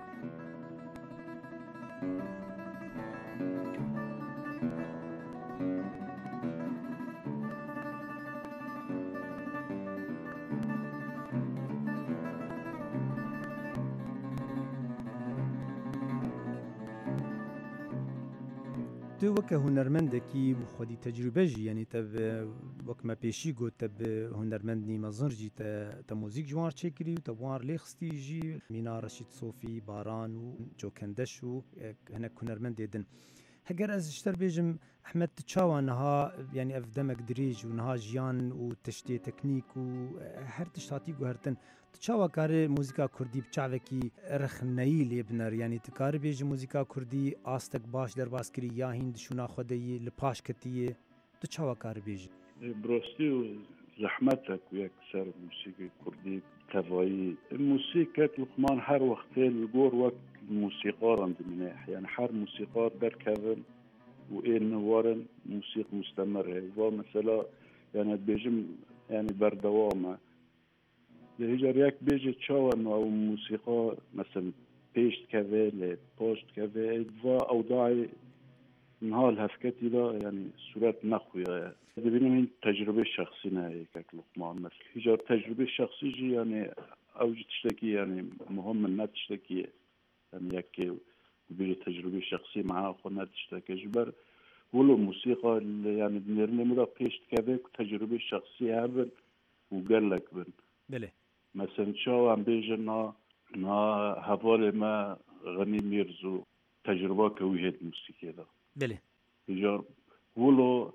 تو وک هنرمندکی بخودی تجربه جی یعنی تب وک ما پیشی گو تب هنرمند نی مزر جی ت موزیک جوار چکری و تبوار لیخستی جی مینا رشید صوفی باران و جوکندش و هنک هنرمند دیدن هگر از اشتر بیجم احمد تشاوان ها يعني افدمك دريج ونها جيان وتشتي تكنيك وهر تشتاتي وهرتن تشاوا كار موسيقى كردي بچاوكي رخنيي لبنر يعني تكار بيج موسيقى كردي استك باش در باسكري يا هند شونا خدي لپاش كتي تشاوا كار بيج بروستي زحمتك وياك سر موسيقى كردي تفاي الموسيقى لقمان هر وقت الجور وقت موسيقار عند مناح يعني حر موسيقار در كفن وإن وارن موسيقى مستمرة ومثلا يعني بيجم يعني بردوامة يهجر ياك بيجي تشاون أو موسيقى مثلا بيشت كذا لبوشت كذا و أوضاعي نهال هفكتي لا يعني صورات نخوية دبينا من تجربة شخصية هيك لقمان مثلا هجر تجربة شخصية يعني أوجد تشتكي يعني مهم إنها تشتكي يعني ياك بيجي تجربة شخصية معنا أخونا تشتكي جبر ولو موسيقى يعني بنرني مدا بيشت كذا تجربة شخصية هبل وقال لك بن بله مثلا شو عم بيجي نا نا هفالي ما غني ميرزو تجربة كويهة موسيقى ده بله يجار ولو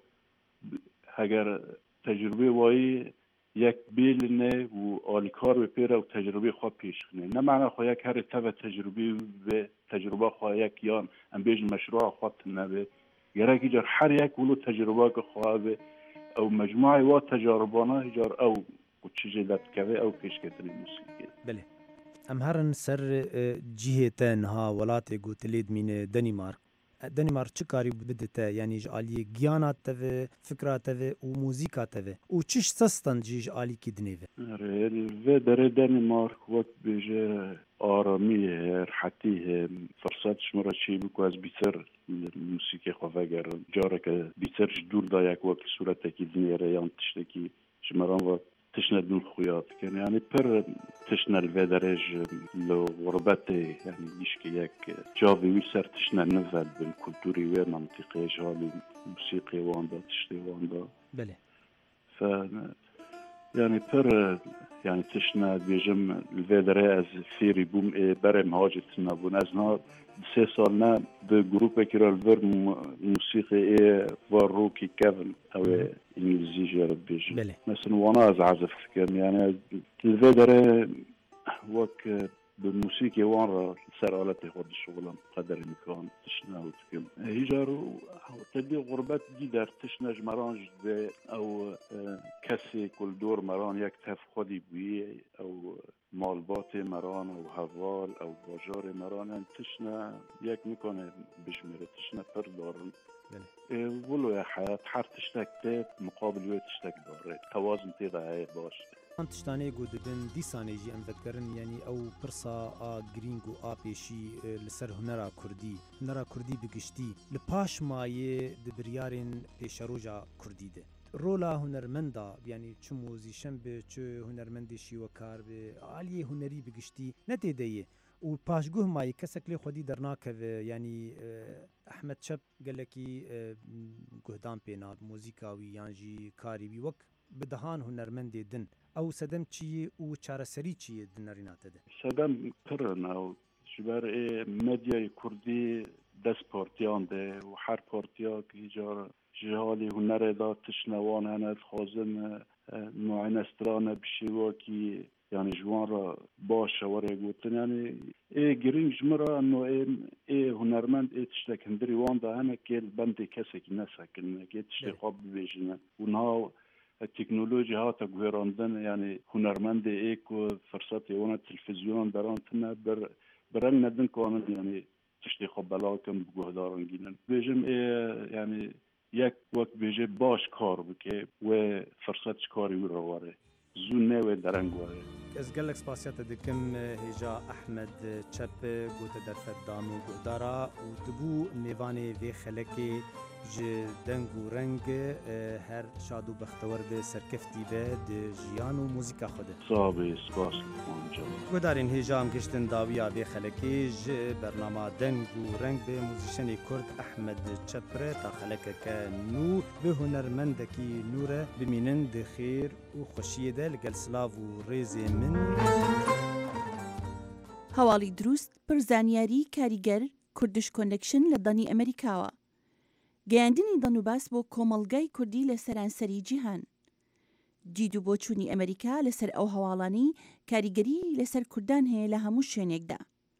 هجر تجربة واي یک بیلنه و آلیکار به پیره و تجربه خواه پیش کنه نه معنی خواه یک هر تبه تجربه و تجربه خواه یک یان ام بیش مشروع خواه تنبه گرک ایجار هر یک ولو تجربه که خواه به او مجموعه و تجاربانه ایجار او کچه جلت که او پیش کتنی موسیقی بله ام هرن سر جهتن ها ولات گوتلید مین دنمارک دنمارک چه کاری بدته یعنی جالی گیانات تve فکرات تve و موزیکات تve و چش سستن جیج علی کی دنیوه و در دنمارک وقت بیجه آرامی راحتی فرصت شماره چی بکو از بیشتر موسیقی خواه گر جاره که بیشتر دور دا یک وقت صورت کی دنیره یان تشتکی شمران وقت تشنه دون خویات کن یعنی پر تشنه الودرج لو غربته يعني يشكي ياك جافي ويسر تشنه نفل بالكولتوري وير منطقي جالي موسيقي واندا تشتي واندا بله ف يعني پر يعني تشنا بيجم الفيدري از فيري بوم اي برم هاجت نابون از نار سه سالنا بجروب كيرالفر موسيقى اي واروكي كافن او انجليزي جرب بيجم مثلا وانا از عزف كم يعني الفيدري وك بالموسيقى وان سر آلتي خود الشغل قدر الإمكان تشنا وتكم هجارو تدي غربات دي در تشنا جمران جدي أو كسي كل دور مران يكتف خودي بوي أو مالباتي مران أو هوال أو باجار مران تشنا يك مكان بجميرة تشنا پر دارن ولو يا حياة حر تشتك تيت مقابل يوي تشتك داري توازن تيدا هاي باش تشتانه گوددن دیسانه جی ام ذکرن یعنی او پرسا آ گرینگ و آ پیشی لسر هنرا کردی هنرا کردی بگشتی لپاش مایه دبریارن پیشروجا کردی ده رولا هنرمندا یعنی چه موزیشن به چه هنرمندی شی و کار به عالی هنری بگشتی نتیده و پاشگوه مای کسکلی خودی درناکه یعنی احمد شب گلکی گهدان پینار موزیکاوی یانجی کاری بی وک بدهان هنرمندی دن او سدم چی او چارەسەری چیە دنەڕیناتە ده سەدەم پڕن ئەو ژبەر مەدیای کوردی دەست پۆرتیان دێ و هەر پۆرتیا هیجار ژهالی هونەرێدا تشنەوان هەنە خوازن معینەسترانە بشیوەکی yani جوان باش وره گوتن yani ای گرینگ جمرا انه ای ای هنرمند ای تشتک هندری وان ده هنه که بندی کسی که نسکن که تشتک قاب بیجنه اونها التكنولوجيا هاتا غيراندن يعني هنرمند ايكو فرصات يونا التلفزيون درانتنا بر برن ندن كون يعني تشتي خبلاكم بجهدارن جينن بيجم ايه يعني يك وقت بيجي باش كار بكي و فرصات كاري ورواره زون نوي درنگواره از گلک سپاسیات دکم هجا احمد چپ گوت در فدامو گودارا و دبو نیوانی وی خلکی ج دنگو رنگ هر شادو بختور به سرکفتی به د جیانو موزیکا خوده صابی سپاس اونجا گودارین هجا هم گشتن داویا به خلکی ج برنامه دنگو رنگ به موزیشنی کرد احمد چپره تا خلکه که نو به هنرمندکی نوره بمینن د خیر و خوشیه ده لگل سلاو و ریزی من هەواڵی دروست پرزانیاری کاریگەر کوردش کۆنێکشن لە دەنی ئەمریکاوە گەیاندنی دەنوباس بۆ کۆمەڵگای کوردی لە سەرانسەری جیهان دید و بۆچوونی ئەمریکا لەسەر ئەو هەواڵانی کاریگەری لەسەر کوردان هەیە لە هەموو شوێنێکدا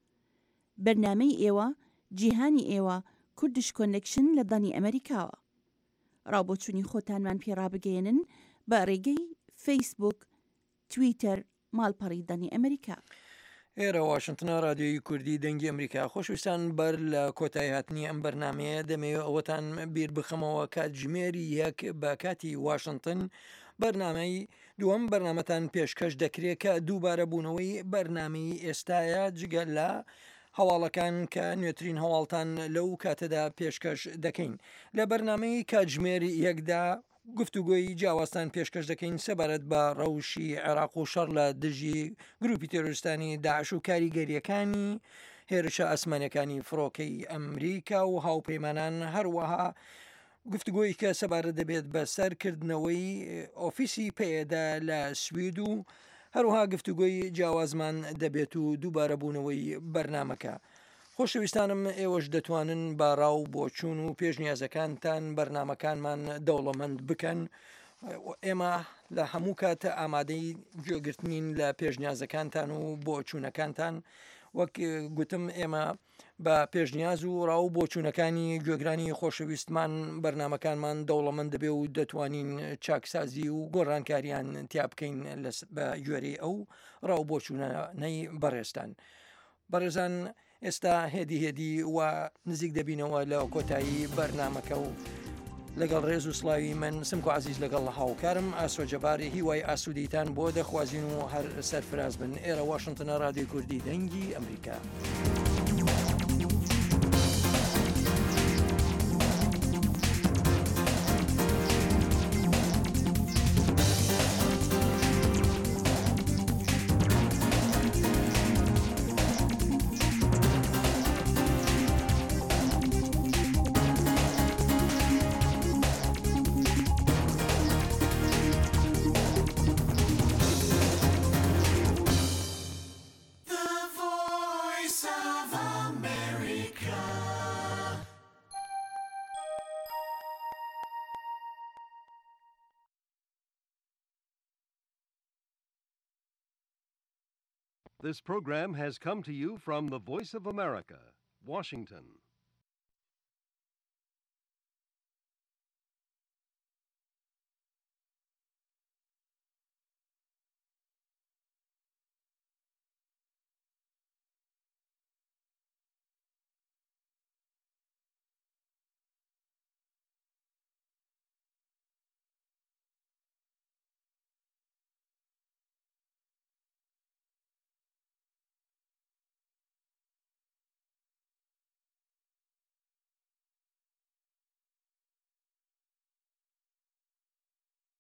بەرنامەی ئێوە جیهانی ئێوە کوردش کۆنێکشن لە دەنی ئەمریکاوە ڕاوبۆچوونی خۆتانمان پێڕابگەێنن بە ڕێگەی فەیسبوک تویتەر ماڵپەڕی دەنی ئەمریکا ئێرە واشنتنە رادیۆی کوردی دەنگی ئەمریکا خۆشویستان بەر لە کۆتایی هاتنی ئەم بەرنمەیە دەمەوێت ئەوەتان بیر بخەمەوە کاتژمێری یەک بە کاتی واشنتن بەرنمەی دووەم بەرنمەتان پێشکەش دەکرێت کە دووبارە بوونەوەی بەرنامەی ئێستاە جگەل لە هەواڵەکان کە نوێترین هەواڵتان لەو کاتەدا پێشکەش دەکەین لە بەرنمەی کاتژمێری یەکدا گفتوگۆی جیاوازتان پێشکەش دەکەین سەبارەت بە ڕەوشی عێراق و شەڕ لە دژی گروپی تێرۆریستانی داعش و کاریگەریەکانی هێرشە ئەسمانیەکانی فڕۆکەی ئەمریکا و هاوپەیمانان هەروەها گفتوگۆی کە سەبارەت دەبێت بە سەرکردنەوەی ئۆفیسی پێدا لە سوید و هەروەها گفتوگۆی جیاوازمان دەبێت و دووبارە بوونەوەی بەرنمەکە خۆشەویستانم ئێوەش دەتوانن باڕاو بۆچوون و پێشنیازەکانتان بەرنمەکانمان دەوڵەمەند بکەن ئێمە لە هەموو کاتە ئامادەی گوێگرتنین لە پێشنیازەکانتان و بۆچوونەکانتان وەک گوتم ئێمە بە پێشنیاز و ڕاو بۆچوونەکانی گوێگرانی خۆشەویستمان بەرنمەکانمان دەوڵەمەند دەبێ و دەتوانین چاکسازی و گۆڕانکاریان تیا بکەین بە گوێرەی ئەو ڕاو بۆچوونەی بەڕێستان بەڕێزان ئێستا هێدی هێدی و نزیک دەبینەوە لە کۆتایی بەرنمەکە و لەگەڵ ڕێز و سڵاوی من سمکو عزیز لەگەڵ هاوکارم ئاسۆجەباری هیوای ئاسوودیتان بۆ دەخوازیین و هەر سەرفراز بن ئێرە واشنتنە رادیۆی کوردی دەنگی ئەمریکا. This program has come to you from the Voice of America, Washington.